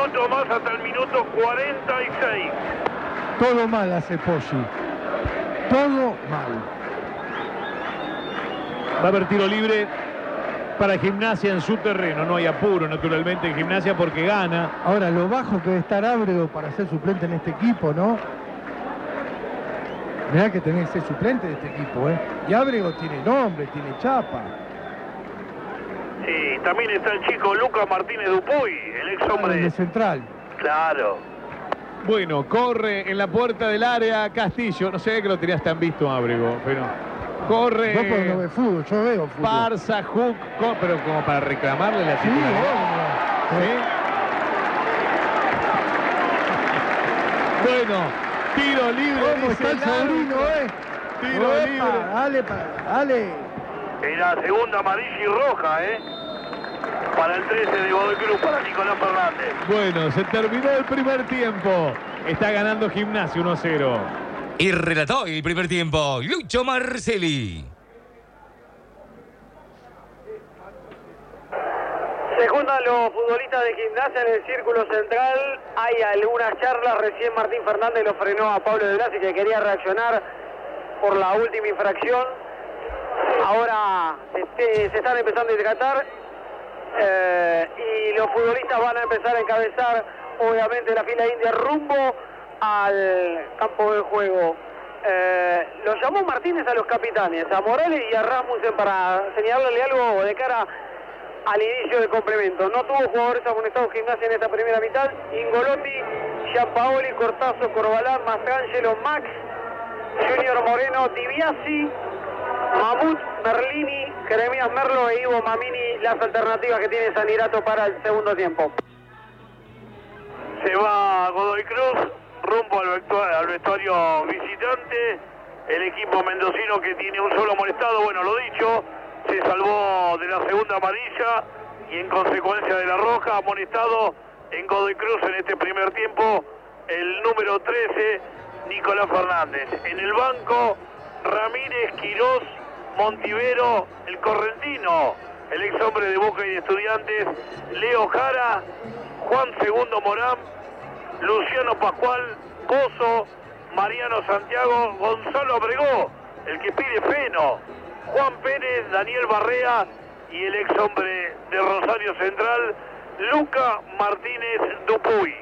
minuto más hasta el minuto 46. Todo mal hace Poggi. Todo mal. Va a haber tiro libre para Gimnasia en su terreno. No hay apuro, naturalmente, en Gimnasia porque gana. Ahora, lo bajo que debe estar Ábrego para ser suplente en este equipo, ¿no? Mirá que tenés que ser suplente de este equipo, ¿eh? Y Ábrego tiene nombre, tiene chapa. Sí, también está el chico Lucas Martínez Dupuy, el ex hombre de Central. Claro. Bueno, corre en la puerta del área Castillo. No sé qué lo tenías tan visto, Ábrego, pero corre. Vos porque no ves fútbol, yo veo fútbol. Parza, Hook, pero como para reclamarle la titularidad. Sí. Bueno, tiro libre. ¿Cómo está el sobrino, Tiro Opa, libre. Dale. Era segunda amarilla y roja, para el 13 de Godoy Cruz, para Nicolás Fernández. Bueno, se terminó el primer tiempo. Está ganando Gimnasia 1-0. Y relató el primer tiempo Lucho Marcelli. Se juntan los futbolistas de Gimnasia en el círculo central. Hay algunas charlas. Recién Martín Fernández lo frenó a Pablo de Blasi, que quería reaccionar por la última infracción. Ahora se están empezando a hidratar y los futbolistas van a empezar a encabezar obviamente la fila india rumbo al campo de juego. Los llamó Martínez a los capitanes, a Morales y a Rasmussen, para señalarle algo de cara al inicio del complemento. No tuvo jugadores amonestados Gimnasia en esta primera mitad. Ingolotti, Gianpaoli, Cortazo, Corbalán, Mastrangelo, Max, Junior Moreno, Dibiasi, Mamut, Merlini, Jeremías Merlo e Ivo Mamini, las alternativas que tiene Sanirato para el segundo tiempo. Se va Godoy Cruz rumbo al vestuario visitante. El equipo mendocino, que tiene un solo amonestado, bueno, lo dicho, se salvó de la segunda amarilla y en consecuencia de la roja. Amonestado en Godoy Cruz en este primer tiempo el número 13, Nicolás Fernández. En el banco, Ramírez, Quirós, Montivero, el correntino, el ex hombre de Boca y de Estudiantes, Leo Jara, Juan Segundo Morán, Luciano Pascual, Pozo, Mariano Santiago, Gonzalo Abregó, el que pide Feno, Juan Pérez, Daniel Barrea y el ex hombre de Rosario Central, Luca Martínez Dupuy.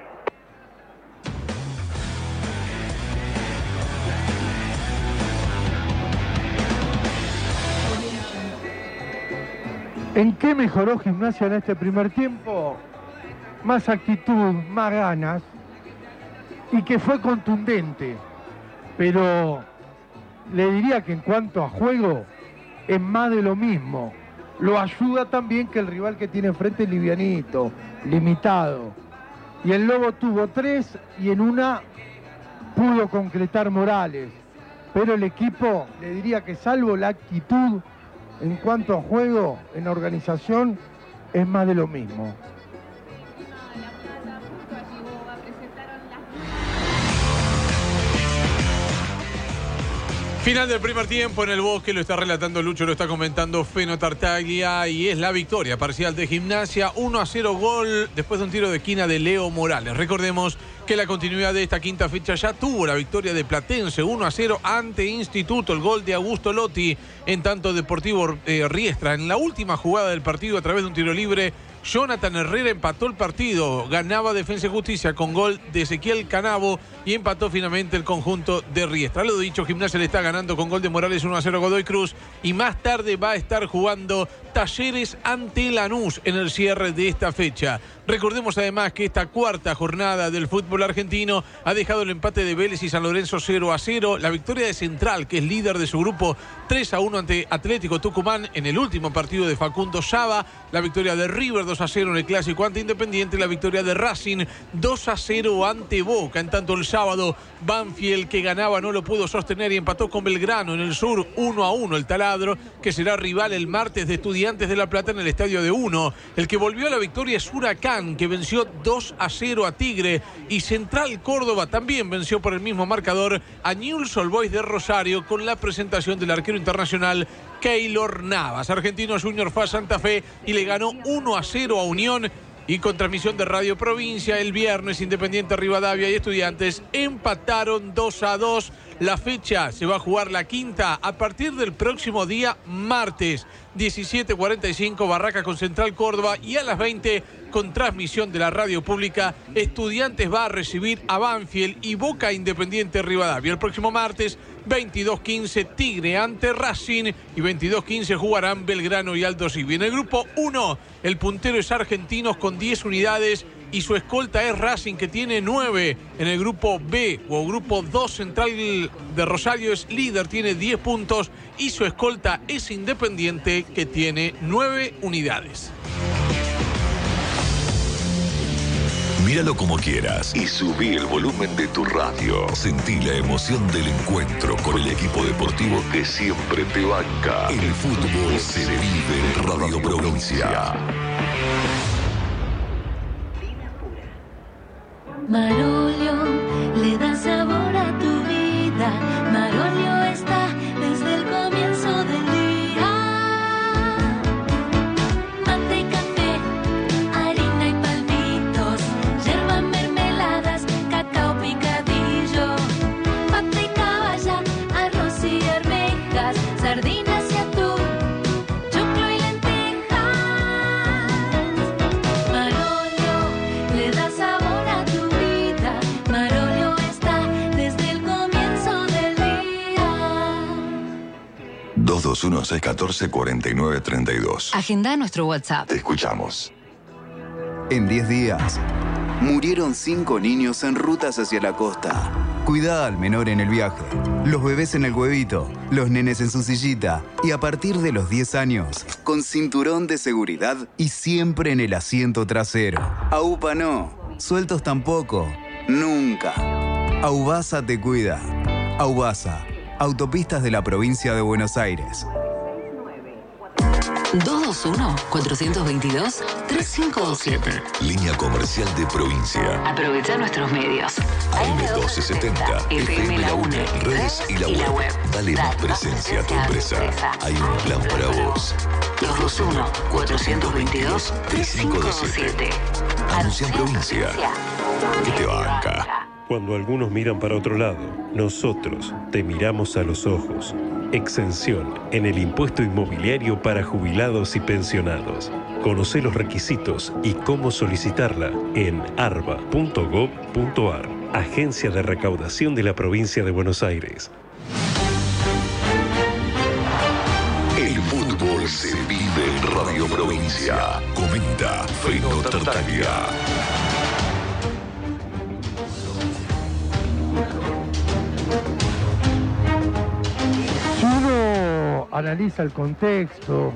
¿En qué mejoró Gimnasia en este primer tiempo? Más actitud, más ganas, y que fue contundente. Pero le diría que en cuanto a juego es más de lo mismo. Lo ayuda también que el rival que tiene enfrente es livianito, limitado. Y el Lobo tuvo 3 y en una pudo concretar Morales. Pero el equipo, le diría que salvo la actitud, en cuanto a juego, en organización, es más de lo mismo. Final del primer tiempo en el Bosque, lo está relatando Lucho, lo está comentando Feno Tartaglia, y es la victoria parcial de Gimnasia, 1-0 gol después de un tiro de esquina de Leo Morales. Recordemos que la continuidad de esta quinta fecha ya tuvo la victoria de Platense, 1-0 ante Instituto, el gol de Augusto Lotti, en tanto Deportivo Riestra. En la última jugada del partido, a través de un tiro libre, Jonathan Herrera empató el partido, ganaba Defensa y Justicia con gol de Ezequiel Canavo y empató finalmente el conjunto de Riestra. Lo dicho, Gimnasia le está ganando con gol de Morales 1-0 Godoy Cruz, y más tarde va a estar jugando Talleres ante Lanús en el cierre de esta fecha. Recordemos además que esta cuarta jornada del fútbol argentino ha dejado el empate de Vélez y San Lorenzo 0-0, la victoria de Central, que es líder de su grupo, 3-1 ante Atlético Tucumán en el último partido de Facundo Saba, la victoria de River 2-0 en el clásico ante Independiente, la victoria de Racing 2-0 ante Boca. En tanto, el sábado Banfield, que ganaba, no lo pudo sostener y empató con Belgrano en el sur 1-1, el Taladro, que será rival el martes de Estudiantes de La Plata en el Estadio de Uno. El que volvió a la victoria es Huracán, que venció 2-0 a Tigre, y Central Córdoba también venció por el mismo marcador a Newell's Old Boys de Rosario, con la presentación del arquero internacional Keylor Navas. Argentino Junior fue a Santa Fe y le ganó 1-0 a Unión, Y con transmisión de Radio Provincia, el viernes Independiente Rivadavia y Estudiantes empataron 2-2. La fecha se va a jugar la quinta a partir del próximo día martes, 17:45, Barraca con Central Córdoba, y a las 20 con transmisión de la radio pública, Estudiantes va a recibir a Banfield y Boca Independiente Rivadavia. El próximo martes, 22:15, Tigre ante Racing, y 22:15 jugarán Belgrano y Aldo Civi. En el grupo 1, el puntero es Argentinos con 10 unidades y su escolta es Racing, que tiene 9. En el grupo B o grupo 2, Central de Rosario es líder, tiene 10 puntos, y su escolta es Independiente, que tiene 9 unidades. Míralo como quieras y subí el volumen de tu radio. Sentí la emoción del encuentro con el equipo deportivo que siempre te banca. El fútbol se vive en Radio Provincia. Marolio le da sabor a tu vida. Marolio está desde el comienzo del día. Mate y café, harina y palmitos, yerba, mermeladas, cacao picadillo, mate y caballa, arroz y arvejas, sardinas y atún, choclo y lentejas. Marolio le da sabor a tu vida. Marolio está desde el comienzo del día. 221-614-4932. Agenda nuestro WhatsApp. Te escuchamos. En 10 días, murieron 5 niños en rutas hacia la costa. Cuidá al menor en el viaje, los bebés en el huevito, los nenes en su sillita, y a partir de los 10 años, con cinturón de seguridad y siempre en el asiento trasero. AUPA no, sueltos tampoco, nunca. Aubasa te cuida. Aubasa, autopistas de la provincia de Buenos Aires. 221-422-3527. Línea comercial de provincia. Aprovecha nuestros medios. AM1270, FM La UNE, redes y la web. Dale más presencia a tu empresa. Hay un plan para vos. 221-422-3527. Anuncia en provincia. Que te banca. Cuando algunos miran para otro lado, nosotros te miramos a los ojos. Exención en el impuesto inmobiliario para jubilados y pensionados. Conoce los requisitos y cómo solicitarla en arba.gov.ar. Agencia de Recaudación de la Provincia de Buenos Aires. El fútbol se vive en Radio Provincia. Comenta Feno Tartaglia. Si uno analiza el contexto,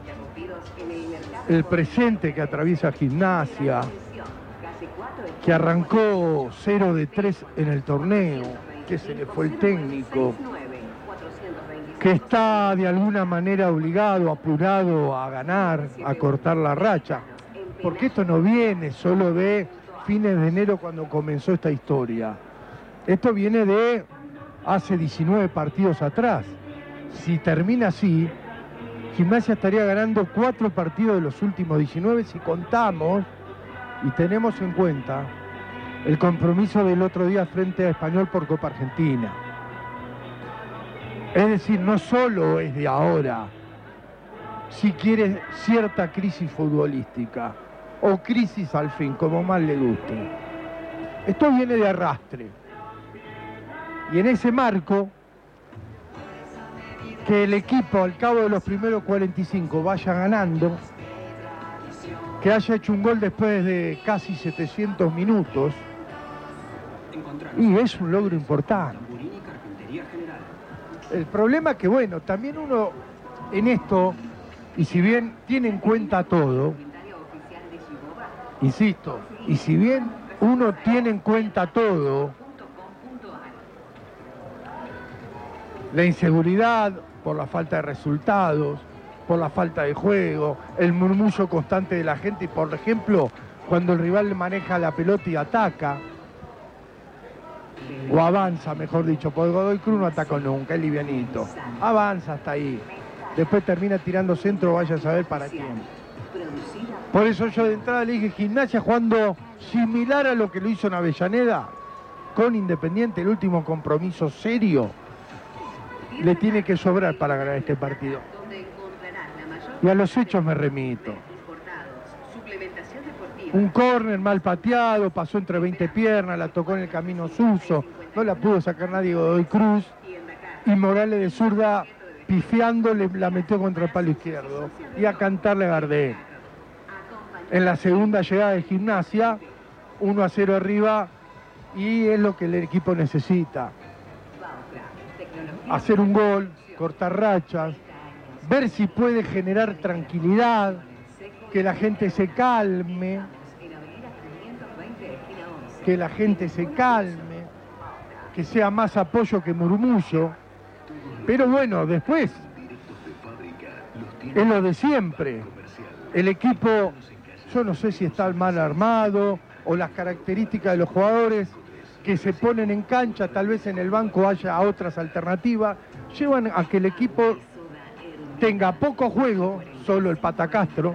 el presente que atraviesa Gimnasia, que arrancó 0-3 en el torneo, que se le fue el técnico, que está de alguna manera obligado, apurado a ganar, a cortar la racha, porque esto no viene solo de fines de enero cuando comenzó esta historia, esto viene de hace 19 partidos atrás. Si termina así, Gimnasia estaría ganando 4 partidos de los últimos 19 si contamos y tenemos en cuenta el compromiso del otro día frente a Español por Copa Argentina. Es decir, no solo es de ahora, si quiere cierta crisis futbolística o crisis al fin, como más le guste. Esto viene de arrastre. Y en ese marco, que el equipo al cabo de los primeros 45 vaya ganando, que haya hecho un gol después de casi 700 minutos, y es un logro importante. El problema es que, bueno, también uno en esto, y si bien tiene en cuenta todo, insisto, y si bien uno tiene en cuenta todo, la inseguridad por la falta de resultados, por la falta de juego, el murmullo constante de la gente, y por ejemplo, cuando el rival maneja la pelota y ataca, o avanza, mejor dicho, porque Godoy Cruz no atacó nunca, es livianito, avanza hasta ahí, después termina tirando centro, vaya a saber para quién. Por eso yo de entrada le dije, Gimnasia jugando similar a lo que lo hizo en Avellaneda, con Independiente, el último compromiso serio, le tiene que sobrar para ganar este partido. Y a los hechos me remito. Un córner mal pateado, pasó entre 20 piernas, la tocó en el camino Suso, no la pudo sacar nadie Godoy Cruz, y Morales de zurda, pifiando, la metió contra el palo izquierdo, y a cantarle a Gardel. En la segunda llegada de Gimnasia, 1-0 arriba, y es lo que el equipo necesita. Hacer un gol, cortar rachas, ver si puede generar tranquilidad, que la gente se calme, que sea más apoyo que murmullo. Pero bueno, después es lo de siempre. El equipo, yo no sé si está mal armado o las características de los jugadores que se ponen en cancha, tal vez en el banco haya otras alternativas, llevan a que el equipo tenga poco juego, solo el Patacastro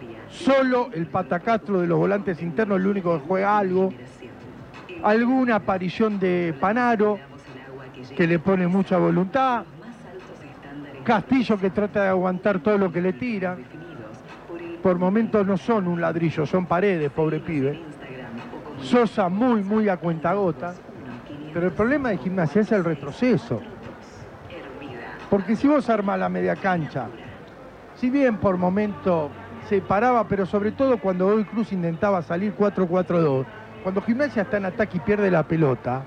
de los volantes internos, el único que juega algo, alguna aparición de Panaro, que le pone mucha voluntad, Castillo que trata de aguantar todo lo que le tira, por momentos no son un ladrillo, son paredes, pobre pibe. Sosa muy a cuentagota, pero el problema de Gimnasia es el retroceso. Porque si vos armás la media cancha, si bien por momento se paraba, pero sobre todo cuando Godoy Cruz intentaba salir 4-4-2, cuando Gimnasia está en ataque y pierde la pelota,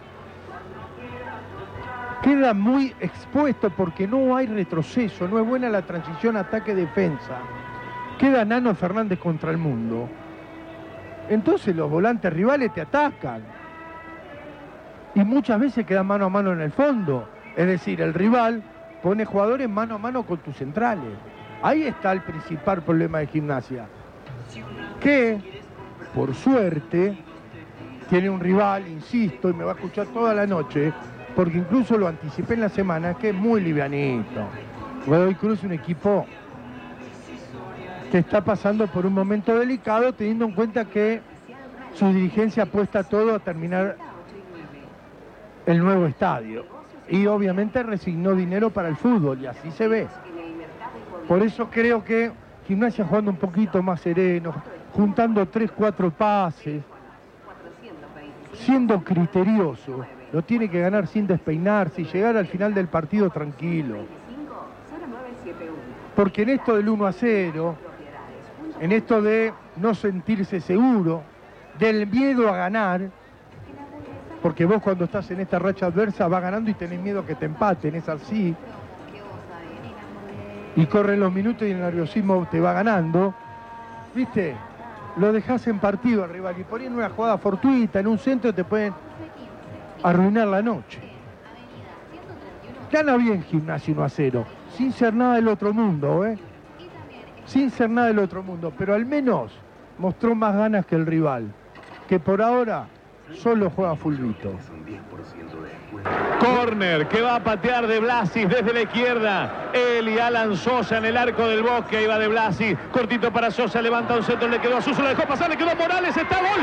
queda muy expuesto porque no hay retroceso, no es buena la transición ataque-defensa. Queda Nano Fernández contra el mundo. Entonces los volantes rivales te atacan. Y muchas veces quedan mano a mano en el fondo. Es decir, el rival pone jugadores mano a mano con tus centrales. Ahí está el principal problema de Gimnasia. Que, por suerte, tiene un rival, insisto, y me va a escuchar toda la noche, porque incluso lo anticipé en la semana, que es muy livianito. Godoy Cruz es un equipo que está pasando por un momento delicado, teniendo en cuenta que su dirigencia apuesta todo a terminar el nuevo estadio. Y obviamente resignó dinero para el fútbol, y así se ve. Por eso creo que Gimnasia jugando un poquito más sereno, juntando 3-4 pases, siendo criterioso, lo tiene que ganar sin despeinarse y llegar al final del partido tranquilo. Porque en esto del 1-0, en esto de no sentirse seguro, del miedo a ganar, porque vos cuando estás en esta racha adversa vas ganando y tenés miedo a que te empaten, es así, y corren los minutos y el nerviosismo te va ganando, ¿viste? Lo dejás en partido al rival y poniendo una jugada fortuita en un centro te pueden arruinar la noche. Gana bien Gimnasia 1-0, sin ser nada del otro mundo, sin ser nada del otro mundo, pero al menos mostró más ganas que el rival, que por ahora solo juega fulbito. Córner que va a patear de Blasis desde la izquierda. Él y Alan Sosa en el arco del Bosque. Ahí va de Blasis. Cortito para Sosa. Levanta un centro. Le quedó a Suso. Lo dejó pasar. Le quedó a Morales. Está gol.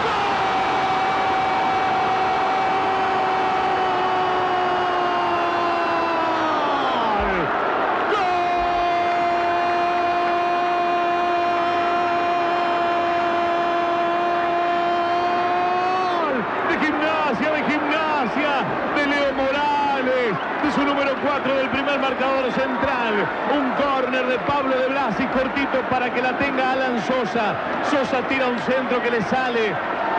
De Leo Morales, de su número 4 del primer marcador central. Un córner de Pablo de Blasi, cortito para que la tenga Alan Sosa. Sosa tira un centro que le sale.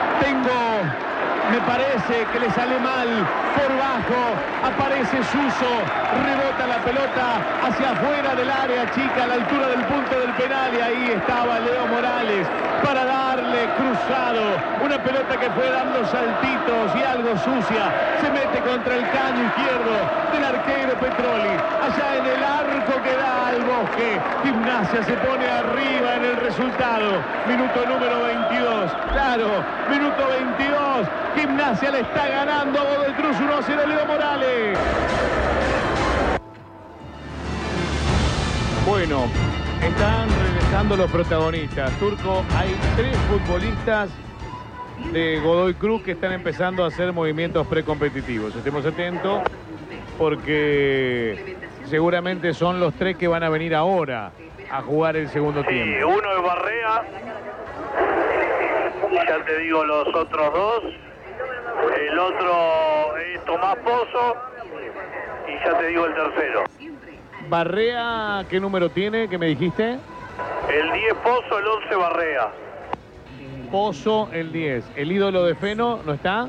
Me parece que le sale mal. Por bajo aparece Suso, rebota la pelota hacia afuera del área chica, a la altura del punto del penal, y ahí estaba Leo Morales para darle cruzado. Una pelota que fue dando saltitos y algo sucia. Se mete contra el caño izquierdo del arquero Petroli. Allá en el arco que da al Bosque. Gimnasia se pone arriba en el resultado. Minuto número 22. Claro, minuto 22. Gimnasia le está ganando a Godoy Cruz 1-0 Leo Morales. Bueno, Están regresando los protagonistas. Turco, hay 3 futbolistas de Godoy Cruz que están empezando a hacer movimientos precompetitivos. Estemos atentos porque seguramente son los 3 que van a venir ahora a jugar el segundo tiempo. Sí, uno es Barrea, ya te digo los otros 2. El otro es Tomás Pozo y ya te digo el tercero. Barrea, ¿qué número tiene? ¿Qué me dijiste? El 10 Pozo, el 11 Barrea. Pozo, el 10. ¿El ídolo de Feno no está?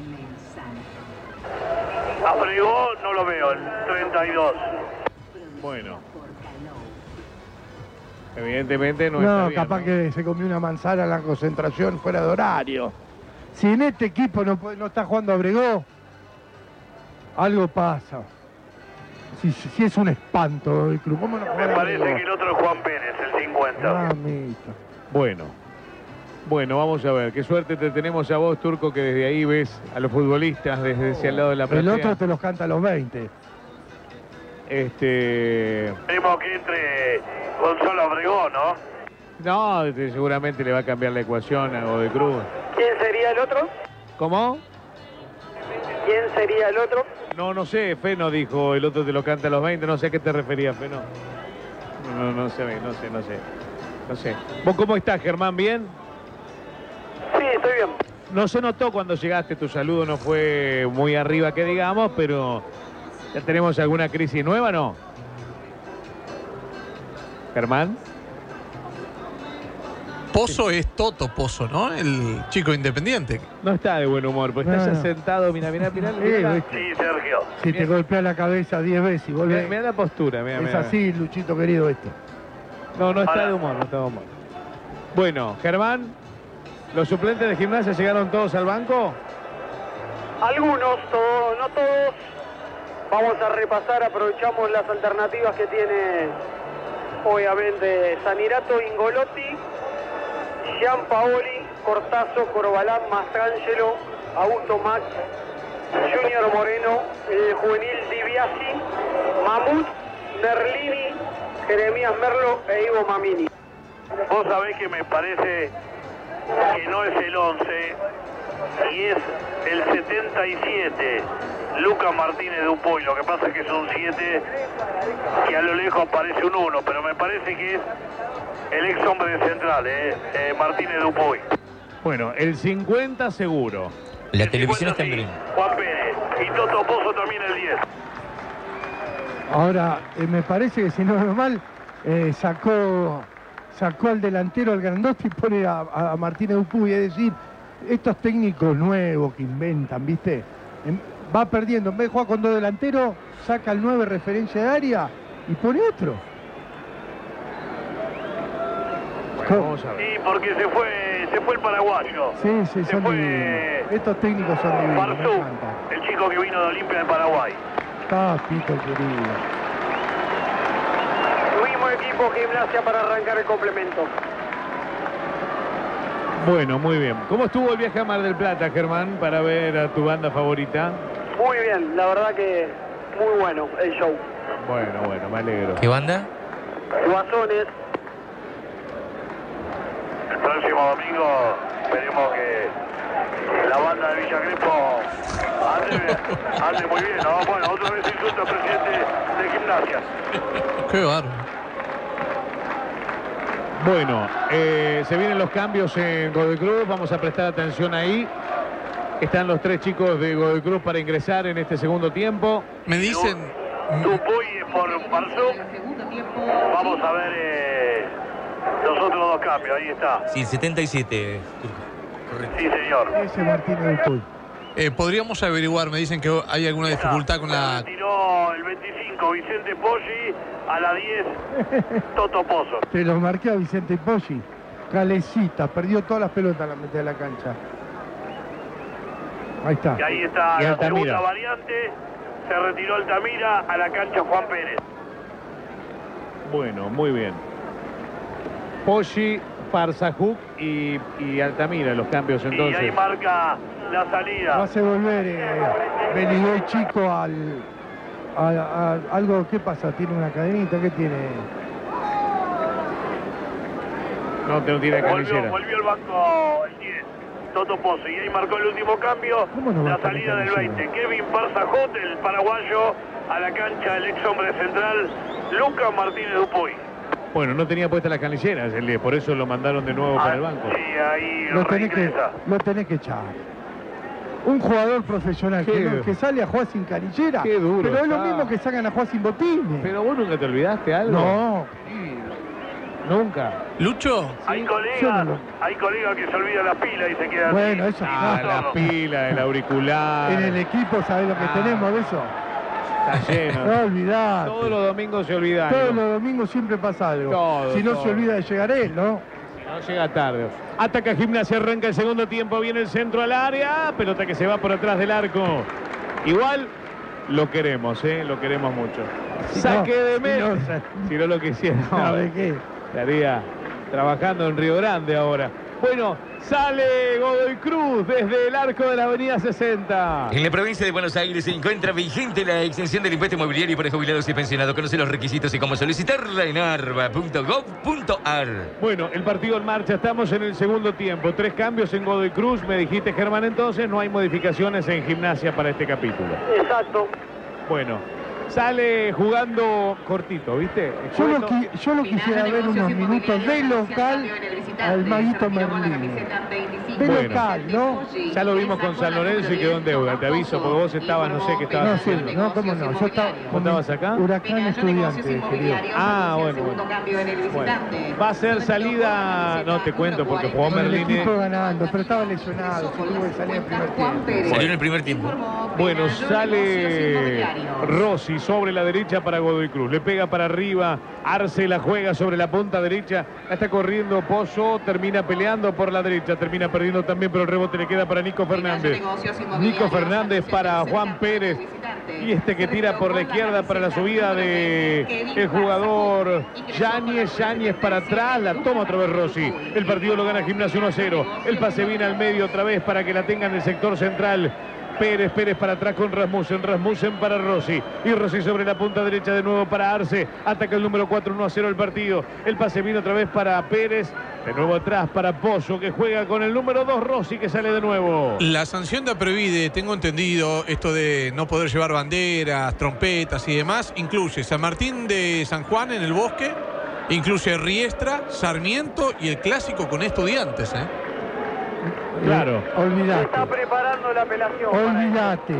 Abregó, no lo veo, el 32. Bueno. Evidentemente no está bien, capaz ¿no? que se comió una manzana en la concentración fuera de horario. Si en este equipo no está jugando Abregó, algo pasa. Si es un espanto el club. ¿Cómo no Me parece que el otro es Juan Pérez, el 50. Mamita. Bueno, vamos a ver. Qué suerte te tenemos a vos, Turco, que desde ahí ves a los futbolistas desde ese lado de la platea. El otro te los canta a los 20. Esperemos que entre Gonzalo Abregó, ¿no? No, seguramente le va a cambiar la ecuación a Godoy Cruz. ¿Quién sería el otro? ¿Cómo? ¿Quién sería el otro? No sé, Feno dijo, el otro te lo canta a los 20, no sé a qué te referías, Feno. No sé. ¿Vos cómo estás, Germán? ¿Bien? Sí, estoy bien. No se notó cuando llegaste, tu saludo no fue muy arriba que digamos, pero ¿ya tenemos alguna crisis nueva, no? Germán. Pozo es Toto Pozo, ¿no? El chico independiente. No está de buen humor, pues está ya sentado, mira. Sí, Sergio. Si te golpea la cabeza 10 veces y vuelve. Mira la postura, mira. Es así, Luchito querido, esto. No está de humor, no está de humor. Bueno, Germán, ¿los suplentes de Gimnasia llegaron todos al banco? Algunos, no todos. Vamos a repasar, aprovechamos las alternativas que tiene, obviamente, Sanirato, Ingolotti, Gianpaoli, Cortazo, Corbalán, Mastrangelo, Augusto Max, Junior Moreno, el juvenil Dibiasi, Mamut, Merlini, Jeremías Merlo e Ivo Mamini. Vos sabés que me parece que no es el 11 y es el 77, Lucas Martínez Dupuy. Lo que pasa es que es un 7 que a lo lejos parece un 1, pero me parece que es el ex hombre de Central, Martínez Dupuy. Bueno, el 50 seguro. La televisión está en Belén. Juan Pérez y Toto Pozo también el 10. Ahora, me parece que si no veo mal, sacó al delantero, al grandote, y pone a Martínez Dupuy. Es decir, estos técnicos nuevos que inventan, ¿viste? Va perdiendo, en vez de jugar con 2 delanteros, saca el 9 referencia de área y pone otro. Bueno, vamos a ver. Sí, porque se fue el paraguayo. Sí, son divinos. Estos técnicos son divinos. Barzú, el chico que vino de Olimpia de Paraguay. Papito querido. Mismo equipo Gimnasia para arrancar el complemento. Bueno, muy bien. ¿Cómo estuvo el viaje a Mar del Plata, Germán, para ver a tu banda favorita? Muy bien, la verdad que muy bueno el show. Bueno, me alegro. ¿Qué banda? Guasones. El próximo domingo esperemos que la banda de Villa Crespo ande muy bien, ¿no? Bueno, otra vez insulta al presidente de Gimnasia. Qué bárbaro. Bueno, se vienen los cambios en Godoy Cruz, vamos a prestar atención ahí. Están los 3 chicos de Godoy Cruz para ingresar en este segundo tiempo. Me dicen... Dupuy por Barzú. Vamos a ver los otros 2 cambios, ahí está. Sí, 77. Correcto. Sí, señor. Ese Martínez Dupuy. Podríamos averiguar, me dicen que hay alguna dificultad con la... Tiró el 25 Vicente Poggi, a la 10 Toto Pozo. Te lo marqué a Vicente Poggi. Calecita, perdió todas las pelotas a la mitad de la cancha. Ahí está. Y ahí está Y la Altamira. segunda variante. Se retiró Altamira a la cancha Juan Pérez. Bueno, muy bien. Poggi, Farsajuk y Altamira, los cambios entonces. Y ahí marca la salida. Va a hacer volver Beliguey chico a algo. ¿Qué pasa? ¿Tiene una cadenita? ¿Qué tiene? No tiene canillera. Volvió al banco el 10, Toto Pozzo, y ahí marcó el último cambio, la salida del 20. Kevin Barzajot, el paraguayo, a la cancha el ex hombre central, Lucas Martínez Dupuy. Bueno, no tenía puesta las canilleras el 10, por eso lo mandaron de nuevo para el banco. Sí, ahí lo tenés que echar. Un jugador profesional que sale a jugar sin canillera, qué duro pero es lo está. mismo que sacan a jugar sin botines. Pero vos nunca te olvidaste algo. No. Nunca. ¿Lucho? Hay colegas que se olvidan las pilas y se quedan Bueno, así. eso La pila, el auricular. en el equipo, ¿sabés lo que tenemos de eso? Está lleno. No olvidás. Todos los domingos se olvidan. Todos los domingos siempre pasa algo. Si no se olvida de llegar él, ¿no? No llega tarde. Ataca Gimnasia, arranca el segundo tiempo, viene el centro al área, pelota que se va por atrás del arco. Igual lo queremos, lo queremos mucho. Saque de meta. Si no lo quisiera, ¿sabe qué? Estaría trabajando en Río Grande ahora. Bueno, sale Godoy Cruz desde el arco de la avenida 60. En la provincia de Buenos Aires se encuentra vigente la exención del impuesto inmobiliario para jubilados y pensionados. Conoce los requisitos y cómo solicitarla en arba.gov.ar. Bueno, el partido en marcha, estamos en el segundo tiempo. 3 cambios en Godoy Cruz, me dijiste, Germán, entonces no hay modificaciones en Gimnasia para este capítulo. Exacto. Bueno, sale jugando cortito, ¿viste? Yo lo quisiera ver unos minutos de local al Maguito Merlini. De local, ¿no? Ya lo vimos con San Lorenzo y quedó en deuda, te aviso, porque vos estabas, no sé qué estabas No, haciendo. sí, no, cómo no. Yo estaba ¿Vos estabas acá? Huracán Estudiante, querido. Ah, bueno. Va a ser salida, no te cuento porque jugó El Merlini. equipo ganando, pero estaba lesionado, se tuvo que salir en el primer tiempo. Salió en el primer tiempo. Bueno, sale Rossi sobre la derecha para Godoy Cruz. Le pega para arriba. Arce la juega sobre la punta derecha. La está corriendo Pozo. Termina peleando por la derecha. Termina perdiendo también, pero el rebote le queda para Nico Fernández. Nico Fernández para Juan Pérez. Y este que tira por la izquierda para la subida de el jugador Yáñez. Yáñez para atrás. La toma otra vez Rossi. El partido lo gana Gimnasia 1-0. El pase viene al medio otra vez para que la tenga en el sector central. Pérez para atrás con Rasmussen para Rossi, y Rossi sobre la punta derecha de nuevo para Arce, ataca el número 4, 1-0 el partido, el pase viene otra vez para Pérez, de nuevo atrás para Pozo que juega con el número 2, Rossi que sale de nuevo. La sanción de Aprevide, tengo entendido, esto de no poder llevar banderas, trompetas y demás, incluye San Martín de San Juan en el Bosque, incluye Riestra, Sarmiento y el clásico con Estudiantes, Claro. Olvídate. Se está preparando la apelación. Olvídate.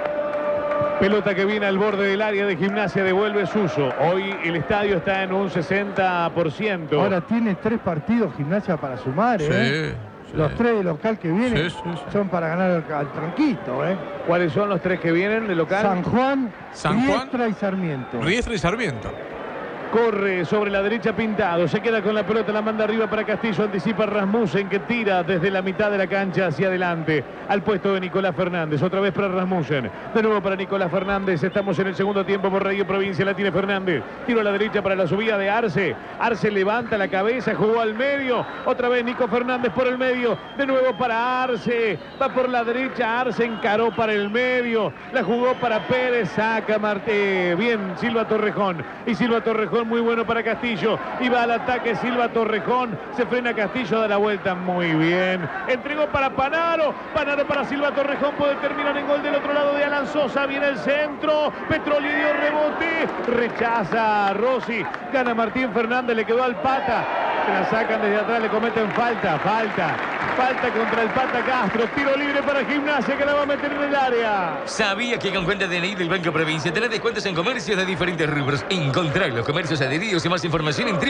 Pelota que viene al borde del área de Gimnasia, devuelve Suso. Hoy el estadio está en un 60%. Ahora tiene 3 partidos Gimnasia para sumar, Sí. Los 3 de local que vienen son para ganar al Tranquito, ¿Cuáles son los 3 que vienen de local? San Juan, San Juan, Riestra y Sarmiento. Riestra y Sarmiento. Corre sobre la derecha Pintado, se queda con la pelota, la manda arriba para Castillo, anticipa Rasmussen que tira desde la mitad de la cancha hacia adelante al puesto de Nicolás Fernández, otra vez para Rasmussen, de nuevo para Nicolás Fernández, estamos en el segundo tiempo por Radio Provincia, la tiene Fernández, tiro a la derecha para la subida de Arce, Arce levanta la cabeza, jugó al medio, otra vez Nico Fernández por el medio, de nuevo para Arce, va por la derecha, Arce encaró para el medio, la jugó para Pérez, saca bien Silva Torrejón, y Silva Torrejón muy bueno para Castillo, y va al ataque Silva Torrejón, se frena Castillo, da la vuelta muy bien, entregó para Panaro para Silva Torrejón, puede terminar en gol del otro lado de Alan Sosa, viene el centro, Petroli dio rebote, rechaza Rossi, gana Martín Fernández, le quedó al Pata, se la sacan desde atrás, le cometen falta contra el Pata Castro, tiro libre para Gimnasia que la va a meter en el área. ¿Sabía que con cuenta DNI del Banco Provincia tenés descuentos en comercios de diferentes rubros? Encontrá los comercios adheridos y más información en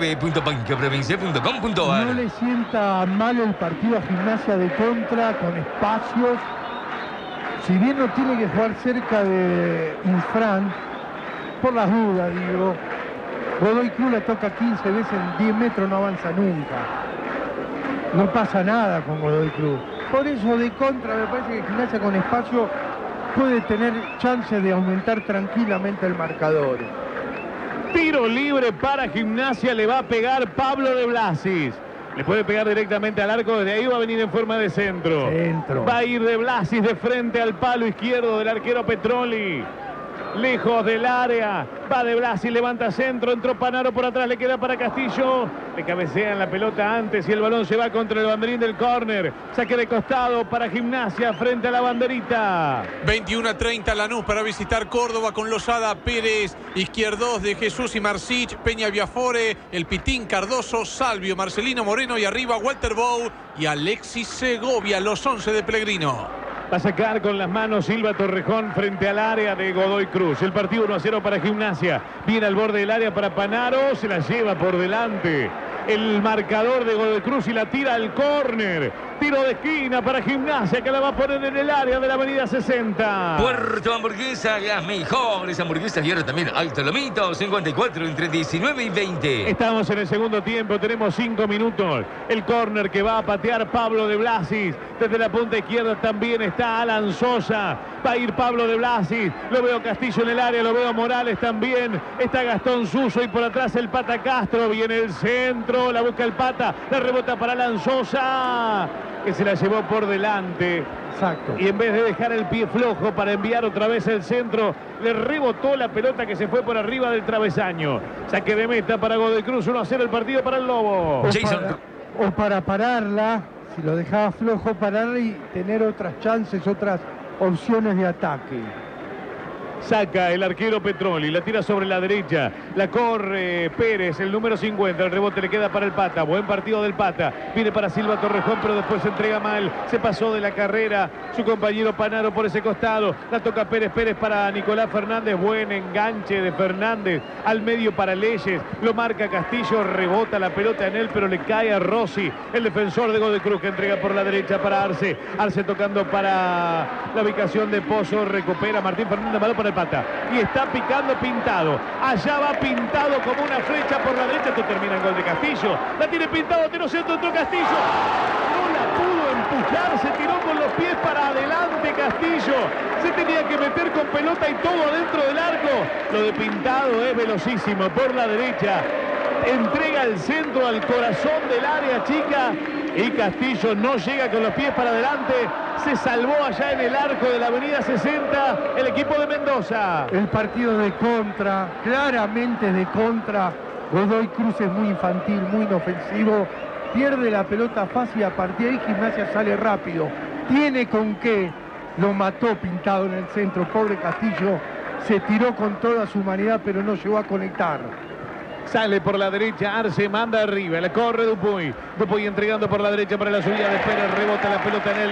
www.bancoprovincia.com.ar. No le sienta mal el partido a Gimnasia de contra, con espacios. Si bien no tiene que jugar cerca de Infran, por las dudas, digo, Godoy Cruz la toca 15 veces en 10 metros, no avanza nunca. No pasa nada con Godoy Cruz. Por eso de contra me parece que Gimnasia con espacio puede tener chance de aumentar tranquilamente el marcador. Tiro libre para Gimnasia, le va a pegar Pablo de Blasis. Le puede pegar directamente al arco, desde ahí va a venir en forma de centro. Va a ir de Blasis de frente al palo izquierdo del arquero Petroli. lejos del área. Va De Blasi, levanta centro, entró Panaro por atrás, le queda para Castillo. Le cabecean la pelota antes y el balón se va contra el banderín del córner. Saque de costado para Gimnasia frente a la banderita. 21:30 Lanús para visitar Córdoba con Lozada, Pérez, Izquierdos de Jesús y Marcich, Peña Viafore, El Pitín, Cardoso, Salvio, Marcelino Moreno y arriba Walter Bow y Alexis Segovia, los 11 de Pellegrino. Va a sacar con las manos Silva Torrejón frente al área de Godoy Cruz. El partido 1-0 para Gimnasia. Viene al borde del área para Panaro. Se la lleva por delante el marcador de Godoy Cruz y la tira al córner. Tiro de esquina para Gimnasia que la va a poner en el área de la avenida 60. Puerto Hamburguesa, las mejores hamburguesas y ahora también Alto Lomito, 54 entre 19 y 20. Estamos en el segundo tiempo, tenemos 5 minutos. El córner que va a patear Pablo De Blasi. Desde la punta izquierda también está Alan Sosa. Va a ir Pablo De Blasi. Lo veo Castillo en el área, lo veo Morales también. Está Gastón Suso y por atrás el Pata Castro. Viene el centro, la busca el Pata. La rebota para Alan Sosa, que se la llevó por delante. Exacto. Y en vez de dejar el pie flojo para enviar otra vez el centro, le rebotó la pelota que se fue por arriba del travesaño. Saque de meta para Godoy Cruz, 1-0 el partido para el Lobo. O para pararla, si lo dejaba flojo, pararla y tener otras chances, otras opciones de ataque. Saca el arquero Petroli, la tira sobre la derecha, la corre Pérez, el número 50, el rebote le queda para el Pata, buen partido del Pata, viene para Silva Torrejón, pero después se entrega mal, se pasó de la carrera, su compañero Panaro por ese costado, la toca Pérez, Pérez para Nicolás Fernández, buen enganche de Fernández, al medio para Leyes, lo marca Castillo, rebota la pelota en él, pero le cae a Rossi, el defensor de Godoy Cruz, que entrega por la derecha para Arce, Arce tocando para la ubicación de Pozo, recupera Martín Fernández, balón para el Pata y está picando Pintado, allá va Pintado como una flecha por la derecha. Esto termina en gol de Castillo, la tiene Pintado, tiro centro, entró Castillo, no la pudo empujar, se tiró con los pies para adelante Castillo, se tenía que meter con pelota y todo adentro del arco. Lo de Pintado es velocísimo por la derecha, entrega el centro al corazón del área chica y Castillo no llega con los pies para adelante. Se salvó allá en el arco de la avenida 60 el equipo de Mendoza. El partido de contra, claramente de contra. Godoy Cruz es muy infantil, muy inofensivo. Pierde la pelota fácil y a partir de ahí Gimnasia sale rápido. Tiene con qué. Lo mató Pintado en el centro. Pobre Castillo se tiró con toda su humanidad pero no llegó a conectar. Sale por la derecha, Arce manda arriba, la corre Dupuy. Dupuy entregando por la derecha para la subida de Pérez, rebota la pelota en él.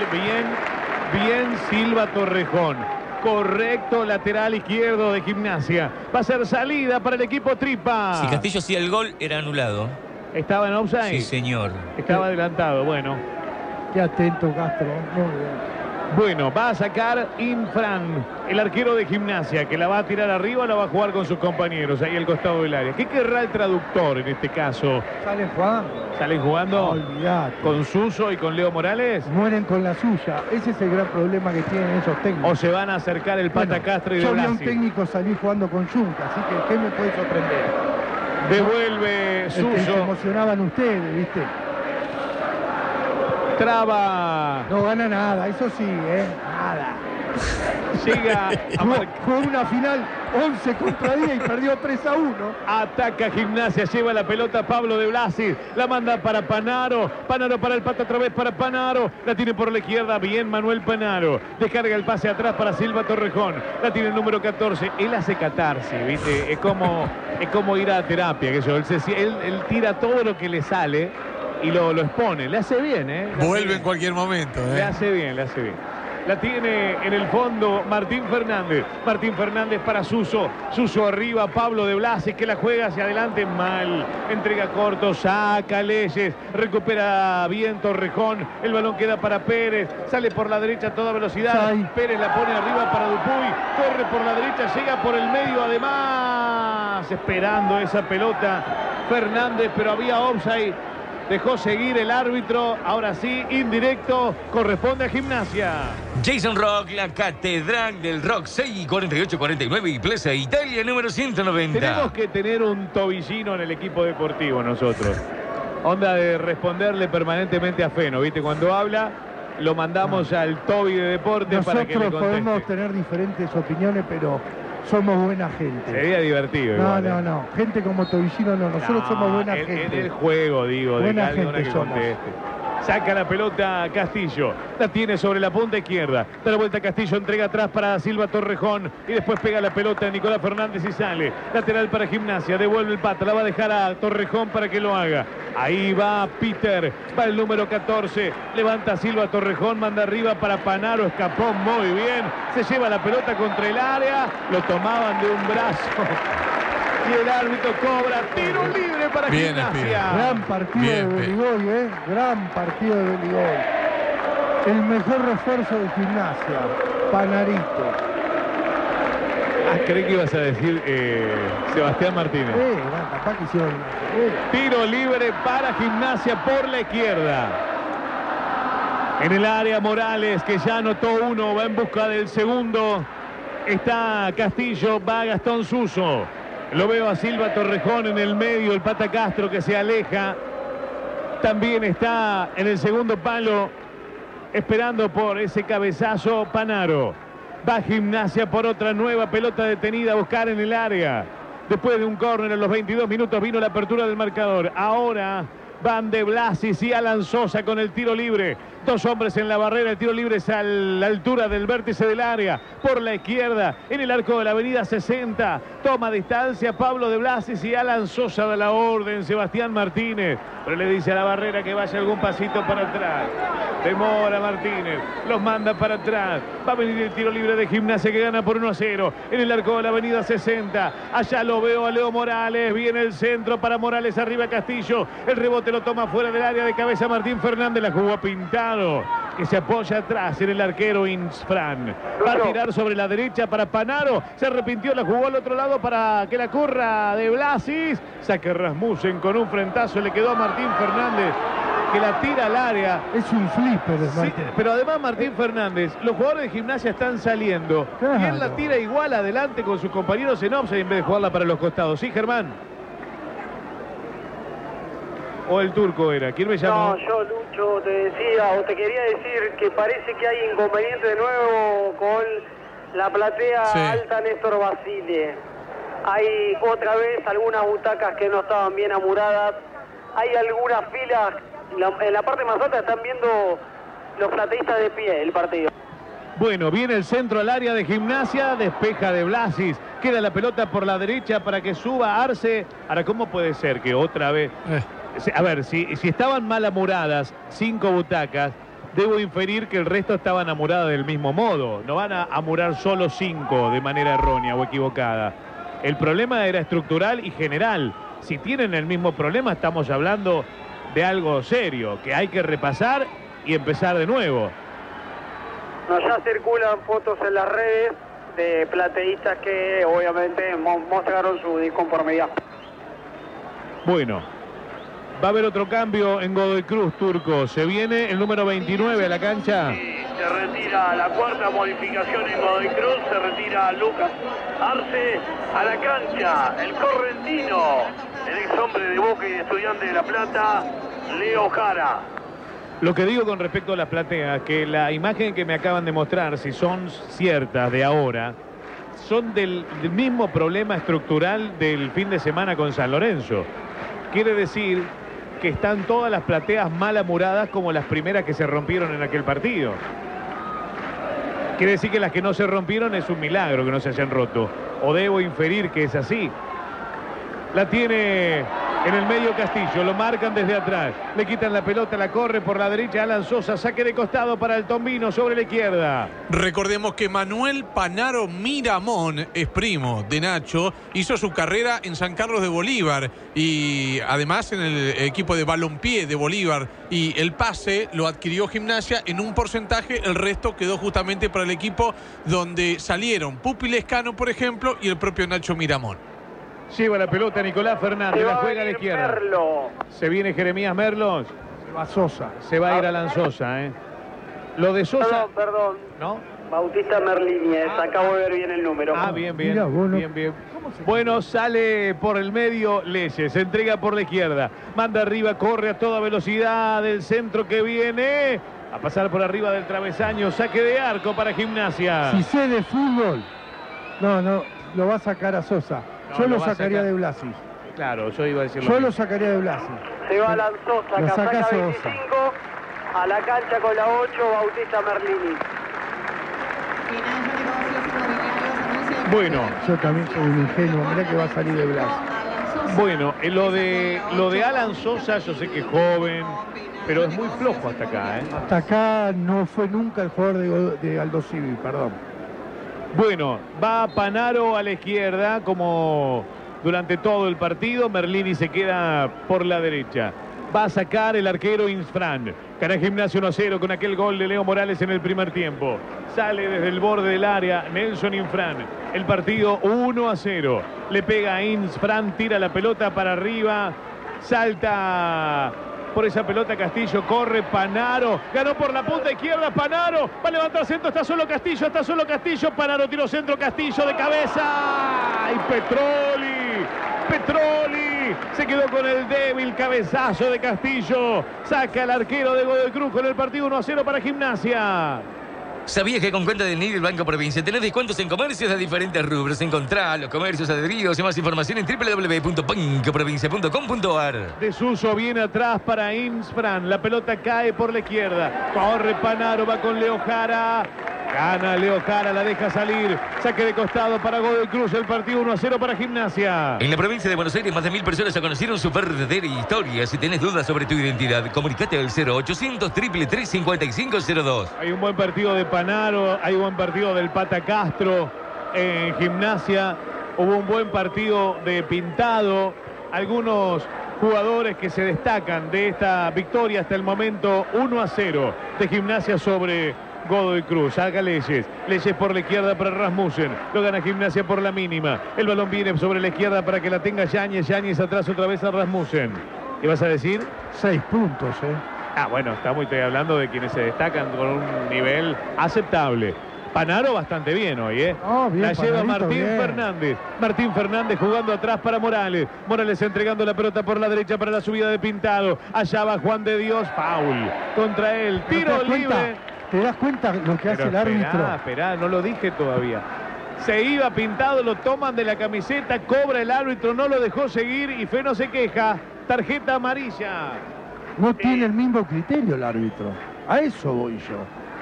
Bien Silva Torrejón. Correcto, lateral izquierdo de Gimnasia. Va a ser salida para el equipo Tripa. Si Castillo hacía el gol, era anulado. ¿Estaba en offside? Sí, señor. Estaba adelantado, bueno. Qué atento Castro. Muy bien. Bueno, va a sacar Infran, el arquero de Gimnasia, que la va a tirar arriba, la va a jugar con sus compañeros ahí al costado del área. ¿Qué querrá el traductor en este caso? Salen jugando. ¿Salen jugando? No, olvidate. ¿Con Suso y con Leo Morales? Mueren con la suya. Ese es el gran problema que tienen esos técnicos. ¿O se van a acercar el Pata Castro y De Blasi? Yo vi a un Blasi? técnico salir jugando con Junca, así que ¿qué me puede sorprender? Devuelve Se Suso. emocionaban ustedes, ¿viste? Traba. No gana nada, eso sí, nada. Llega a Jugó una final 11 contra 10 y perdió 3-1. Ataca Gimnasia, lleva la pelota Pablo De Blasi, la manda para Panaro, Panaro para el Pata, otra vez para Panaro, la tiene por la izquierda, bien Manuel Panaro, descarga el pase atrás para Silva Torrejón, la tiene el número 14, él hace catarse, ¿viste? Es como ir a terapia, que yo, él tira todo lo que le sale y lo expone, le hace bien, Vuelve en cualquier momento, Le hace bien, le hace bien. La tiene en el fondo Martín Fernández. Martín Fernández para Suso. Suso arriba, Pablo De Blasi, que la juega hacia adelante mal. Entrega corto, saca Leyes. Recupera bien Torrejón. El balón queda para Pérez. Sale por la derecha a toda velocidad. Ay. Pérez la pone arriba para Dupuy. Corre por la derecha, llega por el medio además. Esperando esa pelota Fernández, pero había offside. Dejó seguir el árbitro, ahora sí, indirecto, corresponde a Gimnasia. Jason Rock, la catedral del rock, 6:48-49 y Plaza Italia, número 190. Tenemos que tener un tobillino en el equipo deportivo nosotros. Onda de responderle permanentemente a Feno, ¿viste? Cuando habla, lo mandamos al Toby de Deportes para que le Nosotros conteste. podemos tener diferentes opiniones, pero somos buena gente. Sería divertido. No, igual, no. Gente como Tobillino no. Nosotros somos buena gente. En el juego, digo, buena de alguna gente que somos. conteste. Saca la pelota Castillo. La tiene sobre la punta izquierda. Da la vuelta Castillo, entrega atrás para Silva Torrejón. Y después pega la pelota a Nicolás Fernández y sale. Lateral para Gimnasia. Devuelve el pata. La va a dejar a Torrejón para que lo haga. Ahí va Peter. Va el número 14. Levanta Silva Torrejón. Manda arriba para Panaro. Escapó muy bien. Se lleva la pelota contra el área. Lo tomaban de un brazo. Y el árbitro cobra tiro libre para Gimnasia. Gran partido de Beligoy, gran partido de Beligoy. El mejor refuerzo de Gimnasia, Panarito. Creí que ibas a decir Sebastián Martínez. Capaz que hicieron. Tiro libre para Gimnasia por la izquierda. En el área Morales, que ya anotó uno, va en busca del segundo. Está Castillo, va Gastón Suso. Lo veo a Silva Torrejón en el medio, el Pata Castro que se aleja. También está en el segundo palo, esperando por ese cabezazo Panaro. Va Gimnasia por otra nueva pelota detenida a buscar en el área. Después de un córner en los 22 minutos vino la apertura del marcador. Ahora van De Blasis y Alan Sosa con el tiro libre. Dos hombres en la barrera, el tiro libre es a la altura del vértice del área, por la izquierda, en el arco de la avenida 60. Toma distancia Pablo De Blasis y Alan Sosa da la orden, Sebastián Martínez. Pero le dice a la barrera que vaya algún pasito para atrás. Demora Martínez, los manda para atrás. Va a venir el tiro libre de Gimnasia que gana por 1-0. En el arco de la avenida 60. Allá lo veo a Leo Morales. Viene el centro para Morales, arriba Castillo. El rebote lo toma fuera del área de cabeza Martín Fernández. La jugó Pintado, que se apoya atrás en el arquero Insfran. Va a tirar sobre la derecha para Panaro. Se arrepintió, la jugó al otro lado para que la corra De Blasis. Saque Rasmussen con un frentazo. Le quedó a Martín Fernández, que la tira al área. Es un flipper, sí, pero además Martín Fernández, los jugadores de Gimnasia están saliendo. Claro. Y él la tira igual adelante con sus compañeros en offside en vez de jugarla para los costados. ¿Sí, Germán? ¿O el turco era? ¿Quién me llamó? No, yo, Lucho, te decía, o te quería decir que parece que hay inconveniente de nuevo con la platea alta Néstor Basile. Hay otra vez algunas butacas que no estaban bien amuradas. Hay algunas filas, en la parte más alta están viendo los plateístas de pie el partido. Bueno, viene el centro al área de Gimnasia, despeja De Blasis, queda la pelota por la derecha para que suba Arce. Ahora, ¿cómo puede ser que otra vez? A ver, si estaban mal amuradas 5 butacas, debo inferir que el resto estaban amuradas del mismo modo. No van a amurar solo 5 de manera errónea o equivocada. El problema era estructural y general. Si tienen el mismo problema, estamos hablando de algo serio, que hay que repasar y empezar de nuevo. No, ya circulan fotos en las redes de plateístas que obviamente mostraron su disconformidad. Bueno, va a haber otro cambio en Godoy Cruz, turco. Se viene el número 29 a la cancha. Sí, se retira la cuarta modificación en Godoy Cruz. Se retira Lucas Arce a la cancha. El correntino, el ex hombre de Boca y de Estudiantes de La Plata, Leo Jara. Lo que digo con respecto a las plateas, que la imagen que me acaban de mostrar, si son ciertas de ahora, son del mismo problema estructural del fin de semana con San Lorenzo. Quiere decir que están todas las plateas mal amuradas como las primeras que se rompieron en aquel partido. Quiere decir que las que no se rompieron es un milagro que no se hayan roto. O debo inferir que es así. La tiene en el medio Castillo, lo marcan desde atrás. Le quitan la pelota, la corre por la derecha Alan Sosa, saque de costado para el Tombino sobre la izquierda. Recordemos que Manuel Panaro Miramón es primo de Nacho, hizo su carrera en San Carlos de Bolívar y además en el equipo de balompié de Bolívar, y el pase lo adquirió Gimnasia en un porcentaje, el resto quedó justamente para el equipo donde salieron Pupi Lescano, por ejemplo, y el propio Nacho Miramón. Lleva la pelota Nicolás Fernández, la juega a la izquierda. Merlo. Se viene Jeremías Merlos. Se va Sosa. Se va a ir Alan Sosa, Lo de Sosa... Perdón. ¿No? Bautista Merlíñez, acabo de ver bien el número. Bien. Mirá, bueno. Bien. Bueno, sale por el medio Leyes, se entrega por la izquierda. Manda arriba, corre a toda velocidad del centro que viene a pasar por arriba del travesaño. Saque de arco para Gimnasia. Si sé de fútbol, no, lo va a sacar a Sosa. No, Yo lo lo va a sacaría sacar. de Blasi. Claro, yo iba a decir Yo lo sacaría de Blasi. Se va Alan Sosa, Lo saca casaca Sosa. 25. A la cancha con la 8, Bautista Merlini. Bueno, Yo también soy un ingenuo. Mirá que va a salir de Blasi. bueno, lo de Alan Sosa, yo sé que es joven, pero es muy flojo hasta acá, ¿eh? Hasta acá no fue nunca el jugador de Aldo Civi, perdón. Bueno, va Panaro a la izquierda como durante todo el partido. Merlini se queda por la derecha. Va a sacar el arquero Insfran. Gana Gimnasia 1-0 con aquel gol de Leo Morales en el primer tiempo. Sale desde el borde del área Nelson Insfran. El partido 1-0. Le pega a Insfran, tira la pelota para arriba. Salta por esa pelota Castillo, corre Panaro, ganó por la punta izquierda Panaro, va a levantar centro, está solo Castillo, Panaro tiró centro, Castillo de cabeza, y Petroli, se quedó con el débil cabezazo de Castillo, saca al arquero de Godoy Cruz con el partido 1-0 para Gimnasia. ¿Sabías que con cuenta de NID el Banco Provincia tenés descuentos en comercios de diferentes rubros? Encontrá los comercios adheridos y más información en www.bancoprovincia.com.ar. Desuso viene atrás para Insfran. La pelota cae por la izquierda. Corre Panaro, va con Leo Jara. Gana Leo Jara, la deja salir. Saque de costado para Godoy Cruz. El partido 1-0 para Gimnasia. En la provincia de Buenos Aires, más de 1000 personas ya conocieron su verdadera historia. Si tenés dudas sobre tu identidad, comunicate al 0800 333 5502. Hay un buen partido de Panaro, hay un buen partido del Pata Castro en Gimnasia. Hubo un buen partido de Pintado. Algunos jugadores que se destacan de esta victoria hasta el momento 1-0 de Gimnasia sobre Godoy Cruz. Saca Leyes por la izquierda para Rasmussen, lo gana Gimnasia por la mínima. El balón viene sobre la izquierda para que la tenga Yáñez atrás otra vez a Rasmussen. ¿Qué vas a decir? 6 puntos, Bueno, estoy hablando de quienes se destacan con un nivel aceptable. Panaro bastante bien hoy, bien, la lleva Panarito, Martín bien. Fernández. Martín Fernández jugando atrás para Morales. Morales entregando la pelota por la derecha para la subida de Pintado. Allá va Juan de Dios, foul contra él. Tiro libre. ¿Te das cuenta lo que hace el árbitro? Esperá, no lo dije todavía. Se iba Pintado, lo toman de la camiseta, cobra el árbitro, no lo dejó seguir y Fe no se queja. Tarjeta amarilla. No tiene el mismo criterio el árbitro. A eso voy yo.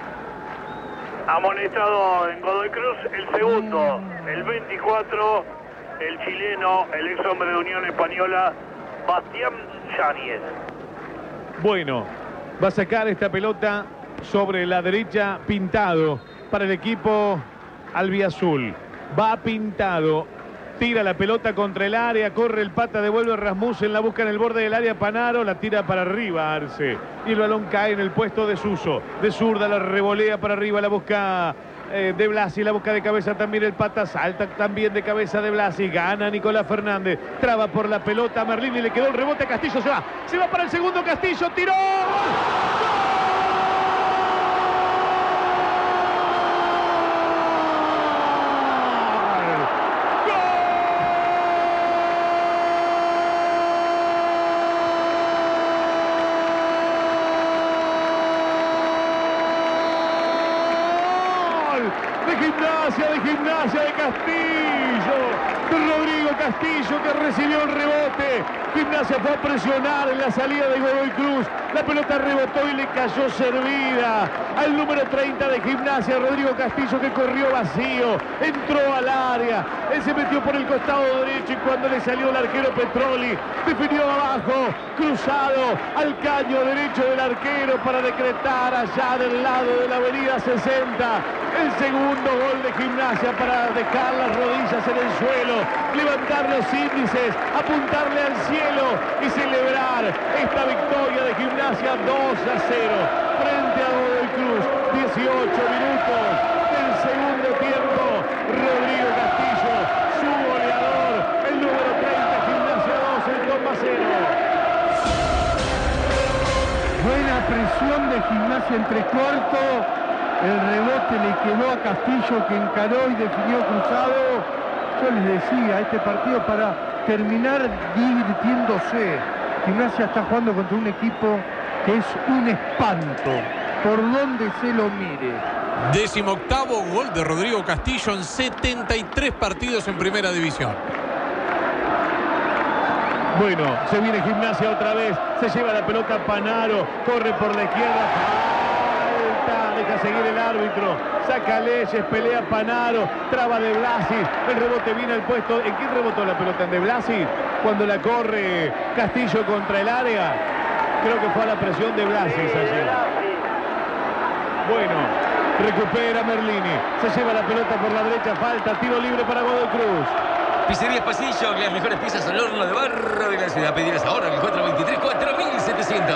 Amonestado en Godoy Cruz el segundo, el 24, el chileno, el ex hombre de Unión Española, Bastián Yáñez. Bueno, va a sacar esta pelota sobre la derecha Pintado para el equipo albiazul. Va Pintado, tira la pelota contra el área, corre el Pata, devuelve a Rasmussen, la busca en el borde del área Panaro, la tira para arriba Arce. Y el balón cae en el puesto de Suso. De zurda la revolea para arriba, la busca de Blasi, la busca de cabeza también el Pata, salta también de cabeza de Blasi, gana Nicolás Fernández, traba por la pelota Merlini, le quedó el rebote, Castillo se va para el segundo, Castillo, tiró. De Gimnasia de Castillo, de Rodrigo Castillo, que recibió el rebote. Gimnasia fue a presionar en la salida de Godoy Cruz. La pelota rebotó y le cayó servida al número 30 de Gimnasia, Rodrigo Castillo, que corrió vacío, entró al área, él se metió por el costado derecho y cuando le salió el arquero Petroli, definió abajo, cruzado al caño derecho del arquero para decretar allá del lado de la avenida 60 el segundo gol de Gimnasia, para dejar las rodillas en el suelo, levantar los índices, apuntarle al cielo y celebrar esta victoria de Gimnasia 2-0 frente a Godoy Cruz. 18 minutos del segundo tiempo. Rodrigo Castillo, su goleador, el número 30, Gimnasia 2, el Comba 0. Buena presión de Gimnasia entre cuarto. El rebote le quedó a Castillo, que encaró y definió cruzado. Yo les decía, este partido para terminar divirtiéndose. Gimnasia está jugando contra un equipo que es un espanto. por donde se lo mire. 18º gol de Rodrigo Castillo en 73 partidos en Primera División. Bueno, se viene Gimnasia otra vez, se lleva la pelota Panaro, corre por la izquierda, falta, deja seguir el árbitro, saca Leyes, pelea Panaro, traba De Blasis, el rebote viene al puesto. ¿En quién rebotó la pelota? ¿En De Blasis? Cuando la corre Castillo contra el área, creo que fue a la presión de Blasis allí. Bueno, recupera Merlini, se lleva la pelota por la derecha, falta, tiro libre para Godoy Cruz. Pizzerías Pasillo, las mejores pizzas al horno de barro de la ciudad. Pedirás ahora en el 423-4700.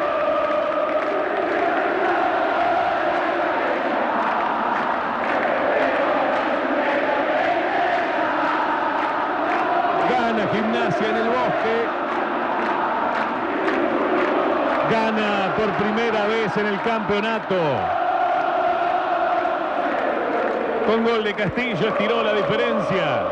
Gana Gimnasia en el Bosque. Gana por primera vez en el campeonato. Con gol de Castillo estiró la diferencia.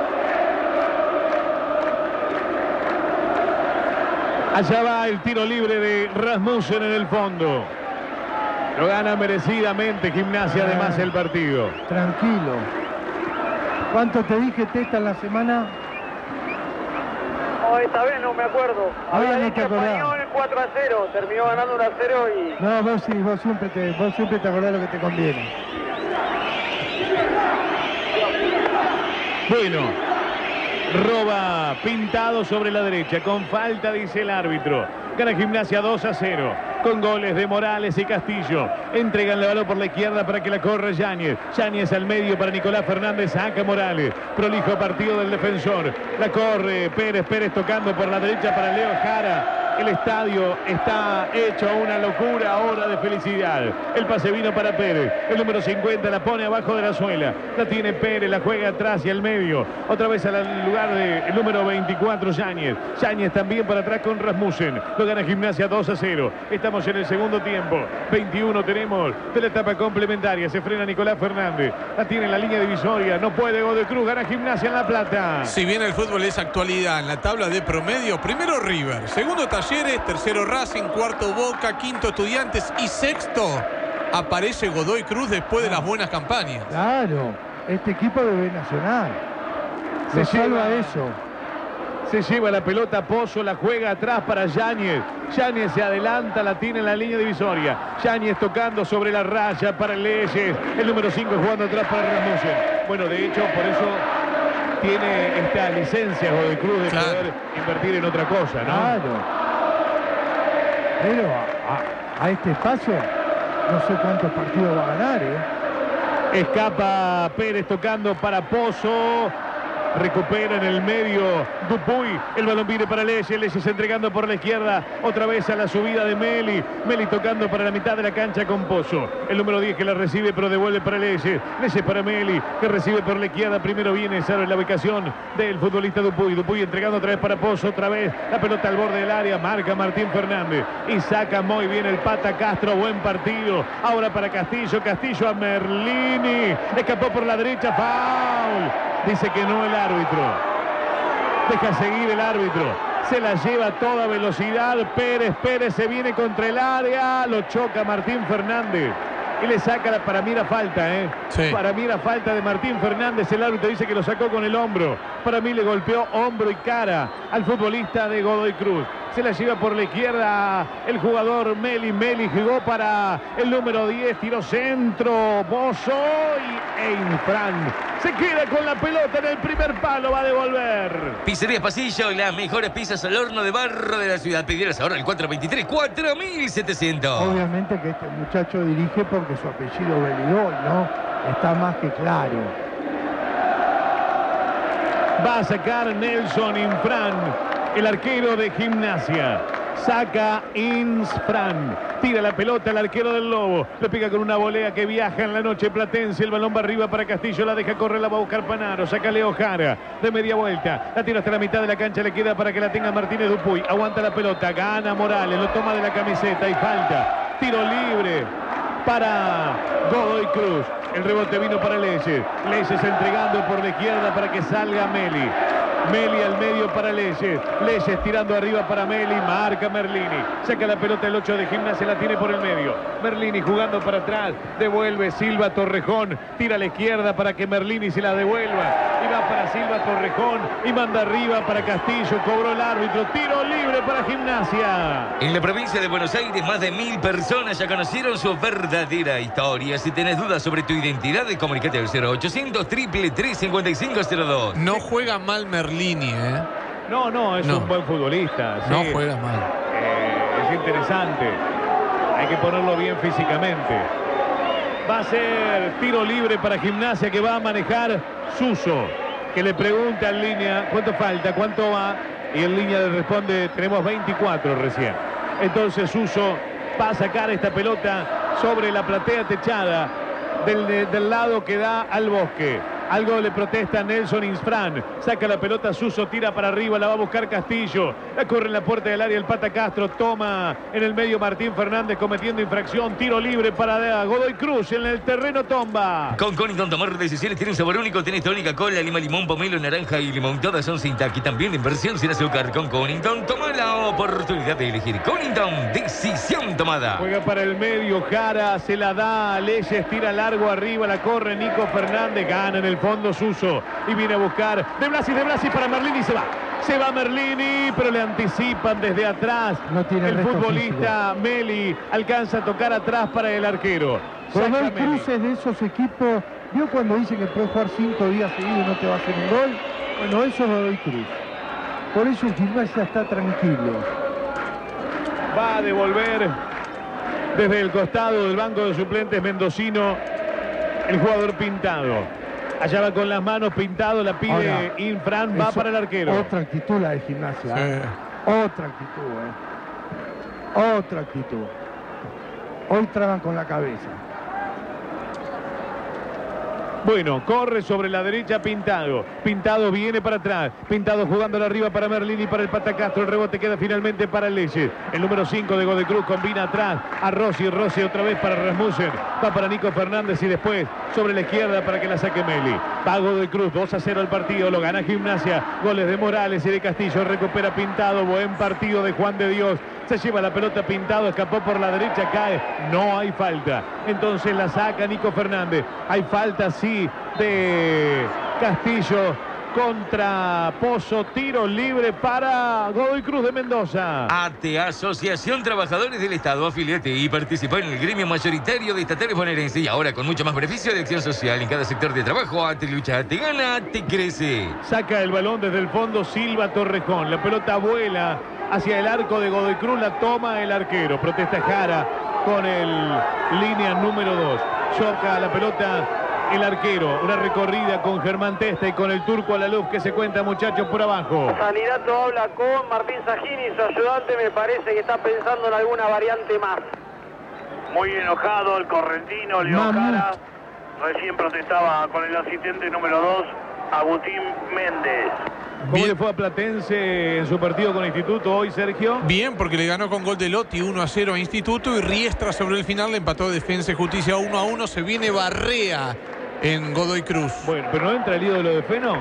Allá va el tiro libre de Rasmussen en el fondo. Lo gana merecidamente Gimnasia, además, el partido. Tranquilo. ¿Cuánto te dije, Testa, en la semana? No, esta vez no me acuerdo. Ahora Había no dicho te acordás. Español 4-0, terminó ganando 1-0 y... No, vos sí, vos siempre te acordás lo que te conviene. Bueno, roba Pintado sobre la derecha, con falta, dice el árbitro. Gana Gimnasia 2-0, con goles de Morales y Castillo. Entregan el balón por la izquierda para que la corra Yáñez. Yáñez al medio para Nicolás Fernández, saca Morales. Prolijo partido del defensor. La corre Pérez, Pérez tocando por la derecha para Leo Jara. El estadio está hecho una locura ahora de felicidad. El pase vino para Pérez. El número 50 la pone abajo de la suela. La tiene Pérez, la juega atrás y al medio. Otra vez al lugar del número 24, Yáñez. Yáñez también para atrás con Rasmussen. Lo gana Gimnasia 2-0. Estamos en el segundo tiempo. 21 tenemos de la etapa complementaria. Se frena Nicolás Fernández. La tiene en la línea divisoria. No puede Godoy Cruz. Gana Gimnasia en La Plata. Si bien el fútbol es actualidad en la tabla de promedio, primero River, segundo Talleres, tercero Racing, cuarto Boca, quinto Estudiantes y sexto aparece Godoy Cruz después de las buenas campañas. Claro, este equipo de B Nacional. Se salva eso. Se lleva la pelota Pozo, la juega atrás para Yáñez. Yáñez se adelanta, la tiene en la línea divisoria. Yáñez tocando sobre la raya para Leyes. El número 5 jugando atrás para Rasmussen. Bueno, de hecho, por eso tiene esta licencia Godoy Cruz de poder invertir en otra cosa, ¿no? Claro. Pero a este paso, no sé cuántos partidos va a ganar, ¿eh? Escapa Pérez tocando para Pozo. Recupera en el medio Dupuy. El balón viene para Leyes. Leyes entregando por la izquierda. Otra vez a la subida de Meli. Meli tocando para la mitad de la cancha con Pozo. El número 10 que la recibe pero devuelve para Leyes. Leyes para Meli que recibe por la izquierda. Primero viene Saro en la ubicación del futbolista Dupuy. Dupuy entregando otra vez para Pozo. Otra vez la pelota al borde del área. Marca Martín Fernández. Y saca muy bien el Pata Castro. Buen partido. Ahora para Castillo. Castillo a Merlini. Escapó por la derecha. Foul. Dice que no el árbitro. Deja seguir el árbitro. Se la lleva a toda velocidad. Pérez se viene contra el área. Lo choca Martín Fernández. Y le saca, para mí era falta, ¿eh? Sí. Para mí era falta de Martín Fernández. El árbitro dice que lo sacó con el hombro. Para mí le golpeó hombro y cara al futbolista de Godoy Cruz. Se la lleva por la izquierda el jugador Meli. Meli jugó para el número 10. Tiró centro. Bozo y Einfran se queda con la pelota en el primer palo. Va a devolver. Pizzerías Pasillo, las mejores pizzas al horno de barro de la ciudad. Pidieras ahora el 423-4700. Obviamente que este muchacho dirige porque su apellido Beligol, ¿no? Está más que claro. Va a sacar Nelson Infran, el arquero de Gimnasia. Saca Insfran. Tira la pelota al arquero del Lobo. Le pega con una volea que viaja en la noche platense. El balón va arriba para Castillo. La deja correr, la va a buscar Panaro. Saca Leo Jara de media vuelta. La tira hasta la mitad de la cancha. Le queda para que la tenga Martínez Dupuy. Aguanta la pelota. Gana Morales. Lo toma de la camiseta y falta. Tiro libre para Godoy Cruz. El rebote vino para Leyes. Leyes entregando por la izquierda para que salga Meli. Meli al medio para Leyes. Leyes tirando arriba para Meli. Marca Merlini. Saca la pelota el 8 de Gimnasia. La tiene por el medio. Merlini jugando para atrás. Devuelve Silva Torrejón. Tira a la izquierda para que Merlini se la devuelva. Y va para Silva Torrejón. Y manda arriba para Castillo. Cobró el árbitro. Tiro libre para Gimnasia. En la provincia de Buenos Aires, más de 1000 personas ya conocieron su verdadera historia. Si tenés dudas sobre tu identidad, comunicate al 0800 333 5502. No juega mal Merlini, ¿eh? No, es un buen futbolista. Sí. No juega mal. Es interesante. Hay que ponerlo bien físicamente. Va a ser tiro libre para Gimnasia que va a manejar Suso. Que le pregunta en línea cuánto falta, cuánto va. Y en línea le responde, tenemos 24 recién. Entonces Suso va a sacar esta pelota sobre la platea techada del lado que da al Bosque. Algo le protesta Nelson Insfrán. Saca la pelota Suso, tira para arriba, la va a buscar Castillo. La corre en la puerta del área el Pata Castro. Toma en el medio Martín Fernández cometiendo infracción. Tiro libre para Godoy Cruz en el terreno Tomba. Con Conington tomar decisiones tiene un sabor único. Tenés tónica, cola, lima, limón, pomelo, naranja y limón. Todas son sin taqui. También en versión sin azúcar. Con Conington toma la oportunidad de elegir. Conington, decisión tomada. Juega para el medio, Jara se la da. Leyes tira largo arriba, la corre Nico Fernández. Gana en el fondo Suso y viene a buscar De Blasi para Merlini y se va. Se va Merlini, pero le anticipan desde atrás. No tiene el futbolista físico. Meli alcanza a tocar atrás para el arquero. Godoy Cruz es de esos equipos. ¿Vio cuando dicen que puede jugar 5 días seguidos y no te va a hacer un gol? Bueno, eso es Godoy Cruz. Por eso el Gimnasia está tranquilo. Va a devolver desde el costado del banco de suplentes mendocino el jugador Pintado. Allá va con las manos Pintado, la pide ahora, Infran, va para el arquero. Otra actitud la de Gimnasia. Sí. Otra actitud, Otra actitud. Hoy traban con la cabeza. Bueno, corre sobre la derecha Pintado. Pintado viene para atrás. Pintado jugándola arriba para Merlini, para el Pata Castro. El rebote queda finalmente para Leyes. El número 5 de Godoy Cruz combina atrás a Rossi. Rossi otra vez para Rasmussen. Va para Nico Fernández y después sobre la izquierda para que la saque Meli. Va Godoy Cruz, 2-0 el partido. Lo gana Gimnasia. Goles de Morales y de Castillo. Recupera Pintado. Buen partido de Juan de Dios. Se lleva la pelota Pintado, escapó por la derecha, cae. No hay falta. Entonces la saca Nico Fernández. Hay falta, sí, de Castillo contra Pozo. Tiro libre para Godoy Cruz de Mendoza. ATE, Asociación Trabajadores del Estado, afiliate y participó en el gremio mayoritario de estatales bonaerenses. Y ahora con mucho más beneficio de acción social en cada sector de trabajo. ATE lucha, ATE gana, ATE crece. Saca el balón desde el fondo Silva Torrejón. La pelota vuela hacia el arco de Godoy Cruz, la toma el arquero. Protesta Jara con el línea número 2. Choca la pelota el arquero. Una recorrida con Germán Testa y con el turco a la luz que se cuenta, muchachos, por abajo. Sanirato habla con Martín Sajini, su ayudante. Me parece que está pensando en alguna variante más. Muy enojado el correntino, Leo Jara. Recién protestaba con el asistente número 2, Agustín Méndez. ¿Cómo le fue a Platense en su partido con Instituto hoy, Sergio? Bien, porque le ganó con gol de Lotti 1-0 a Instituto y Riestra sobre el final le empató Defensa y Justicia 1-1. Se viene Barrea en Godoy Cruz. Bueno, pero ¿no entra el ídolo de Feno?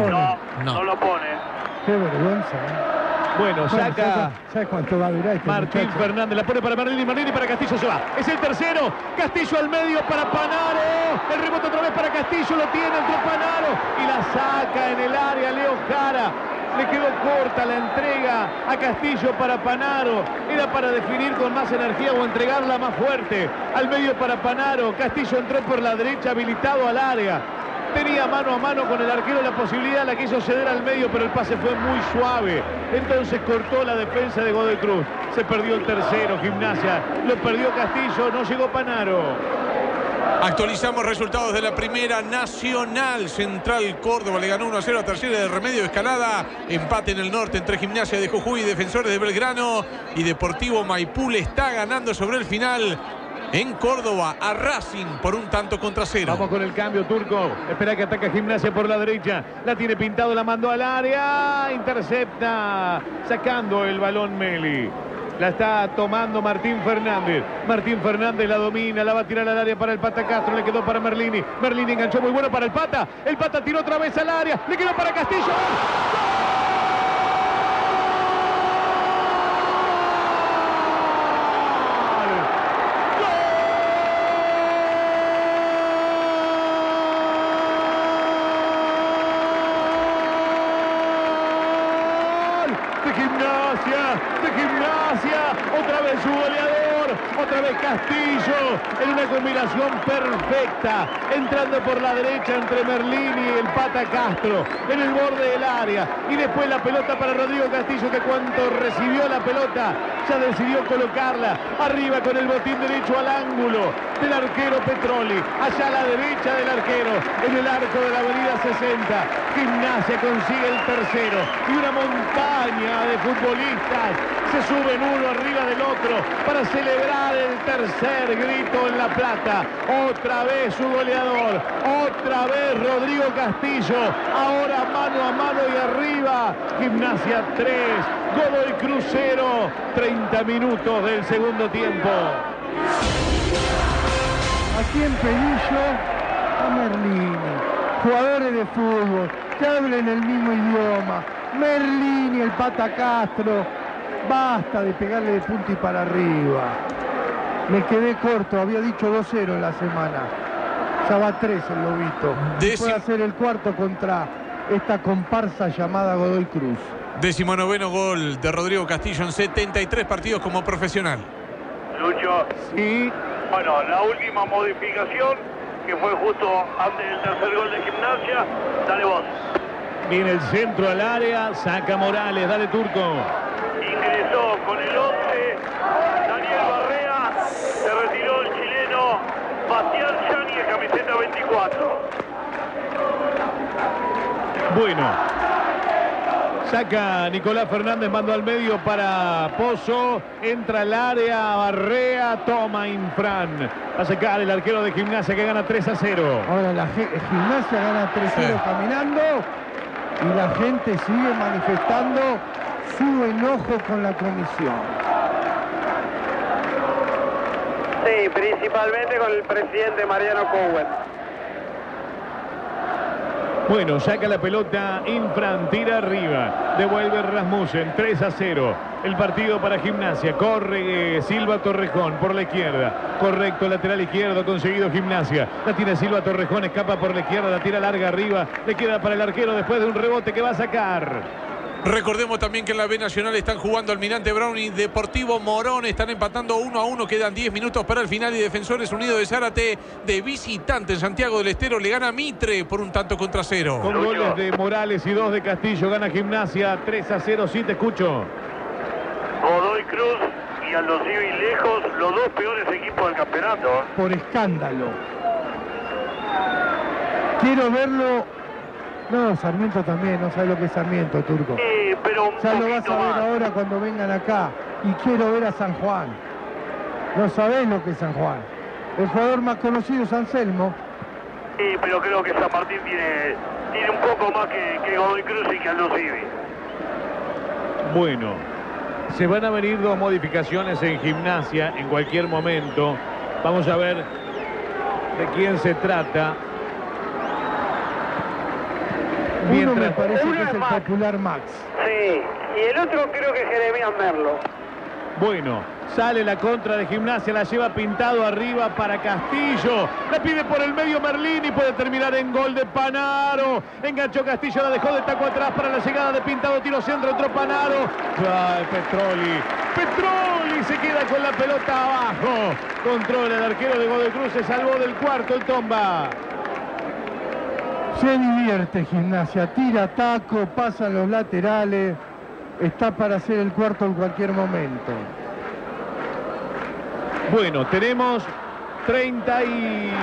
No lo pone. Qué vergüenza, Bueno, saca. ¿Sabes cuánto va a durar este Martín muchacho? Fernández, la pone para Merlini para Castillo, se va. Es el tercero. Castillo al medio para Panaro. El rebote otra vez para Castillo, lo tiene entre Panaro. Y la saca en el área Leo Jara. Le quedó corta la entrega a Castillo para Panaro. Era para definir con más energía o entregarla más fuerte. Al medio para Panaro. Castillo entró por la derecha, habilitado al área. Tenía mano a mano con el arquero la posibilidad, la quiso ceder al medio, pero el pase fue muy suave. Entonces cortó la defensa de Godoy Cruz. Se perdió el tercero, Gimnasia. Lo perdió Castillo, no llegó Panaro. Actualizamos resultados de la primera nacional. Central Córdoba le ganó 1-0 a Talleres de Remedio Escalada. Empate en el norte entre Gimnasia de Jujuy y Defensores de Belgrano. Y Deportivo Maipú le está ganando sobre el final en Córdoba a Racing por 1-0. Vamos con el cambio, turco. Espera que ataca Gimnasia por la derecha. La tiene Pintado, la mandó al área. Intercepta, sacando el balón Meli. La está tomando Martín Fernández. Martín Fernández la domina, la va a tirar al área para el Pata Castro. Le quedó para Merlini. Merlini enganchó muy bueno para el Pata. El Pata tiró otra vez al área. Le quedó para Castillo. ¡Gol! Gimnasia, otra vez su goleador, otra vez Castillo, en una combinación perfecta, entrando por la derecha entre Merlini y el Pata Castro, en el borde del área, y después la pelota para Rodrigo Castillo, que cuando recibió la pelota, ya decidió colocarla arriba con el botín derecho al ángulo del arquero Petroli, allá a la derecha del arquero, en el arco de la avenida 60, Gimnasia consigue el tercero, y una montaña de futbolistas se suben uno arriba del otro para celebrar el tercer grito en La Plata. Otra vez su goleador, otra vez Rodrigo Castillo, ahora mano a mano y arriba, Gimnasia 3, Godoy Cruz 0, 30 minutos del segundo tiempo. Aquí en Pelillo, a Merlini, jugadores de fútbol que hablen el mismo idioma. Merlini, el Pata Castro, basta de pegarle de punta y para arriba. Me quedé corto, había dicho 2-0 en la semana. Ya va 3 el Lobito. Puede hacer el cuarto contra esta comparsa llamada Godoy Cruz. 19º gol de Rodrigo Castillo en 73 partidos como profesional. Lucho. Sí. Bueno, la última modificación, que fue justo antes del tercer gol de Gimnasia. Dale vos. Viene el centro al área, saca Morales, dale Turco. Ingresó con el 11 Daniel Barrea, se retiró el chileno Bastián Yáñez, camiseta 24. Bueno, saca Nicolás Fernández, mando al medio para Pozo, entra al área, Barrea, toma Infran. Va a sacar el arquero de Gimnasia, que gana 3-0. Ahora la Gimnasia gana 3-0 caminando, y la gente sigue manifestando su enojo con la comisión. Sí, principalmente con el presidente Mariano Cowen. Bueno, saca la pelota Infran, tira arriba, devuelve Rasmussen, 3-0. El partido para Gimnasia, corre Silva Torrejón por la izquierda, correcto, lateral izquierdo, conseguido Gimnasia, la tiene Silva Torrejón, escapa por la izquierda, la tira larga arriba, le queda para el arquero después de un rebote que va a sacar. Recordemos también que en la B Nacional están jugando Almirante Brown y Deportivo Morón. Están empatando 1-1. Quedan 10 minutos para el final. Y Defensores Unidos de Zárate, de visitante en Santiago del Estero, le gana a Mitre por un tanto contra 0. Con goles de Morales y 2 de Castillo, gana Gimnasia 3-0. Sí, te escucho. Godoy Cruz y Aldo Civi lejos, los dos peores equipos del campeonato. Por escándalo. Quiero verlo. No, Sarmiento también, no sabe lo que es Sarmiento, Turco. Pero ya lo vas a ver ahora cuando vengan acá. Y quiero ver a San Juan. No sabés lo que es San Juan. El jugador más conocido es Anselmo. Sí, pero creo que San Martín tiene un poco más que Godoy Cruz y que Aldo Civi. Bueno, se van a venir 2 modificaciones en Gimnasia en cualquier momento. Vamos a ver de quién se trata. Uno me parece que es el popular Max. Sí, y el otro creo que es Jeremías Merlo. Bueno, sale la contra de Gimnasia, la lleva Pintado arriba para Castillo. La pide por el medio Merlini, puede terminar en gol de Panaro. Enganchó Castillo, la dejó de taco atrás para la llegada de Pintado. Tiro centro, entró Panaro. ¡Ay, Petroli! Petroli se queda con la pelota abajo. Controla el arquero de Godoy Cruz, se salvó del cuarto el Tomba. Se divierte Gimnasia, tira taco, pasan los laterales, está para hacer el cuarto en cualquier momento. Bueno, tenemos 33.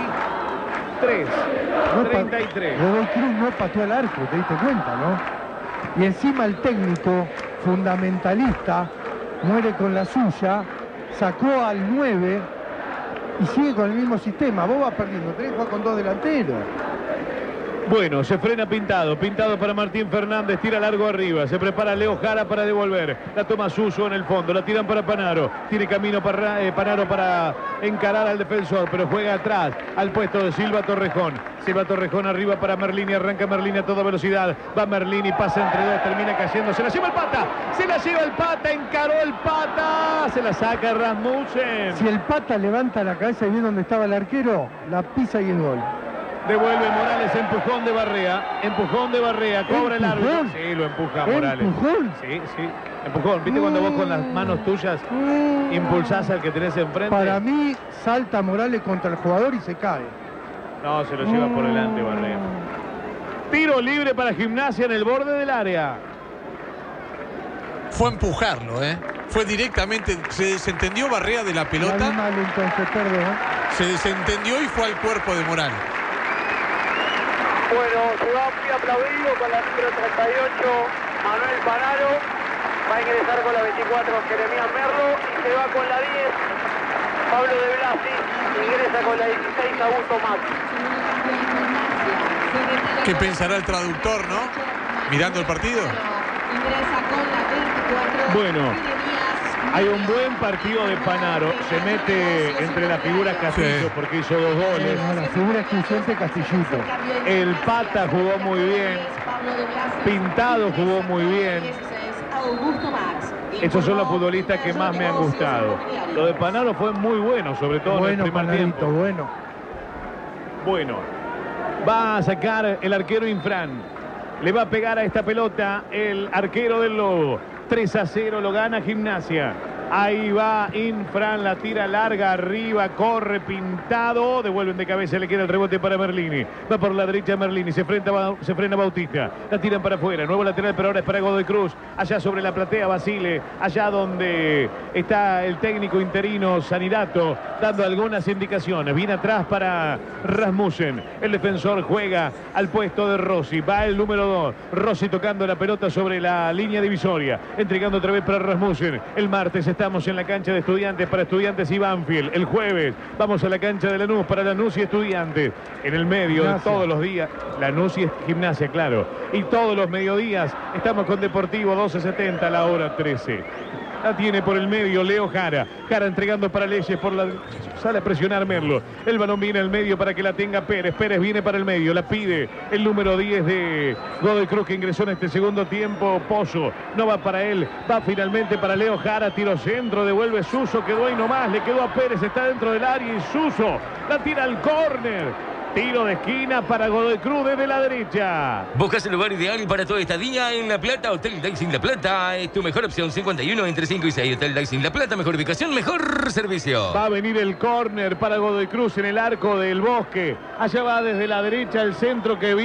Godoy Cruz no pateó al arco, te diste cuenta, ¿no? Y encima el técnico fundamentalista muere con la suya, sacó al 9 y sigue con el mismo sistema. Vos vas perdiendo, tenés que jugar con 2 delanteros. Bueno, se frena Pintado, Pintado para Martín Fernández, tira largo arriba, se prepara Leo Jara para devolver, la toma Suso en el fondo, la tiran para Panaro, tiene camino para Panaro para encarar al defensor, pero juega atrás, al puesto de Silva Torrejón, Silva Torrejón arriba para Merlini, arranca Merlini a toda velocidad, va Merlini, pasa entre 2, termina cayendo, se la lleva el Pata, encaró el Pata, se la saca Rasmussen. Si el Pata levanta la cabeza y ve dónde estaba el arquero, la pisa y el gol. Devuelve Morales, empujón de Barrea, cobra el árbitro. Sí, lo empuja Morales. ¿Empujón? Sí. Empujón. ¿Viste cuando vos con las manos tuyas impulsás al que tenés enfrente? Para mí, salta Morales contra el jugador y se cae. No, se lo lleva por delante Barrea. Tiro libre para Gimnasia en el borde del área. Fue a empujarlo, ¿eh? Fue directamente, se desentendió Barrea de la pelota. Mal, entonces, perdón. Se desentendió y fue al cuerpo de Morales. Bueno, se va muy aplaudido con la número 38, Manuel Panaro. Va a ingresar con la 24, Jeremías Merlo. Y se va con la 10, Pablo de Blasi. Ingresa con la 16, Augusto Max. ¿Qué pensará el traductor, no? Mirando el partido. Bueno, hay un buen partido de Panaro. Se mete entre las figuras Castillo porque hizo 2 goles. La figura excluyente Castillito. El Pata jugó muy bien. Pintado jugó muy bien. Estos son los futbolistas que más me han gustado. Lo de Panaro fue muy bueno, sobre todo en el primer tiempo. Bueno, va a sacar el arquero Infran. Le va a pegar a esta pelota el arquero del Lobo. 3-0 lo gana Gimnasia. Ahí va Infran, la tira larga arriba, corre Pintado, devuelven de cabeza, le queda el rebote para Merlini. Va por la derecha Merlini, se frena Bautista, la tiran para afuera, nuevo lateral, pero ahora es para Godoy Cruz. Allá sobre la platea Basile, allá donde está el técnico interino Sanirato, dando algunas indicaciones. Viene atrás para Rasmussen, el defensor juega al puesto de Rossi, va el número 2, Rossi tocando la pelota sobre la línea divisoria, entregando otra vez para Rasmussen. El martes estamos en la cancha de Estudiantes para Estudiantes y Banfield. El jueves vamos a la cancha de Lanús para Lanús y Estudiantes. En el medio de todos los días, Lanús y Gimnasia, claro. Y todos los mediodías estamos con Deportivo 12:70 a la hora 13. La tiene por el medio Leo Jara. Jara entregando para Leyes por la... Sale a presionar Merlo. El balón viene al medio para que la tenga Pérez. Pérez viene para el medio. La pide el número 10 de Godoy Cruz que ingresó en este segundo tiempo. Pozo. No va para él. Va finalmente para Leo Jara. Tiro centro. Devuelve Suso. Quedó ahí nomás. Le quedó a Pérez. Está dentro del área y Suso la tira al córner. Tiro de esquina para Godoy Cruz desde la derecha. ¿Buscas el lugar ideal para toda esta día en La Plata? Hotel Daisy La Plata es tu mejor opción. 51 entre 5 y 6. Hotel Daisy La Plata, mejor ubicación, mejor servicio. Va a venir el córner para Godoy Cruz en el arco del Bosque. Allá va desde la derecha el centro que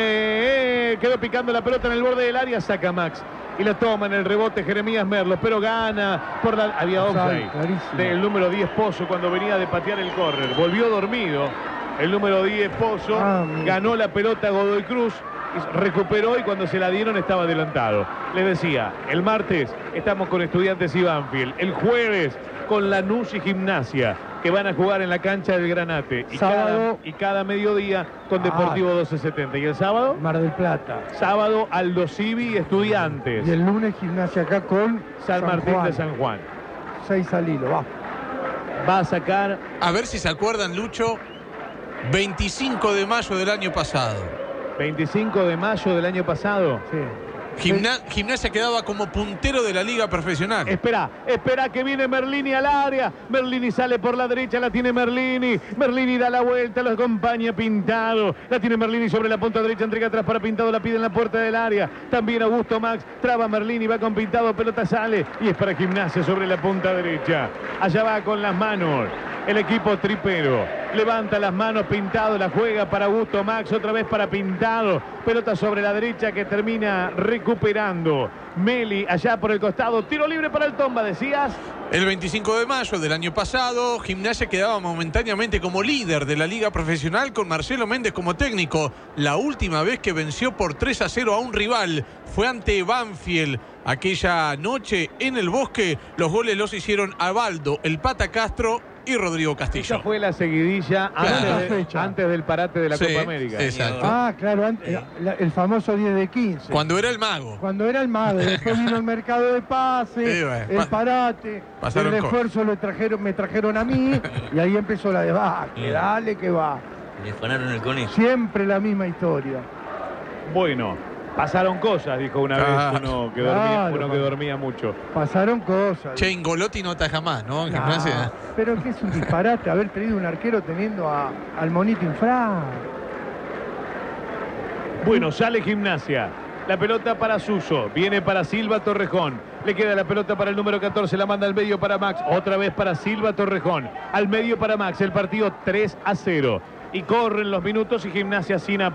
viene. Quedó picando la pelota en el borde del área. Saca Max. Y la toma en el rebote Jeremías Merlo, pero gana por la... Había offside del número 10 Pozo cuando venía de patear el córner. Volvió dormido. El número 10 Pozo ganó la pelota Godoy Cruz, recuperó y cuando se la dieron estaba adelantado. Les decía, el martes estamos con Estudiantes y Banfield. El jueves con Lanús y Gimnasia, que van a jugar en la cancha del Granate. Y cada mediodía con Deportivo 12:70. ¿Y el sábado? Mar del Plata. Sábado Aldo Civi y Estudiantes. Y el lunes Gimnasia acá con San Martín de San Juan. 6 al hilo, va. Va a sacar... A ver si se acuerdan, Lucho. 25 de mayo del año pasado. 25 de mayo del año pasado. Sí. Gimnasia quedaba como puntero de la liga profesional. Espera que viene Merlini al área. Merlini sale por la derecha, la tiene Merlini. Merlini da la vuelta, lo acompaña Pintado. La tiene Merlini sobre la punta derecha, entrega atrás para Pintado, la pide en la puerta del área. También Augusto Max, traba Merlini, va con Pintado, pelota sale y es para Gimnasia sobre la punta derecha. Allá va con las manos el equipo tripero. Levanta las manos Pintado, la juega para Augusto Max, otra vez para Pintado. Pelota sobre la derecha que termina recuperando Meli allá por el costado. Tiro libre para el Tomba, decías. El 25 de mayo del año pasado, Gimnasia quedaba momentáneamente como líder de la liga profesional con Marcelo Méndez como técnico. La última vez que venció por 3-0 a un rival fue ante Banfield. Aquella noche en el Bosque, los goles los hicieron Abaldo, el Pata Castro y Rodrigo Castillo. Esa fue la seguidilla antes del parate de la Copa América. Exacto. Claro, el famoso 10 de 15. Cuando era el mago. Después vino el mercado de pases, el parate, el refuerzo me trajeron a mí y ahí empezó la debacle. Dale que va. Le afanaron el conejo. Siempre la misma historia. Bueno. Pasaron cosas, dijo una vez uno que dormía mucho. Pasaron cosas. Che, Ingolotti no ataja más, ¿no? En Gimnasia. Pero que es un disparate haber tenido un arquero teniendo al Monito Infran. Bueno, sale Gimnasia. La pelota para Suso. Viene para Silva Torrejón. Le queda la pelota para el número 14. La manda al medio para Max. Otra vez para Silva Torrejón. Al medio para Max. El partido 3-0. Y corren los minutos y Gimnasia sin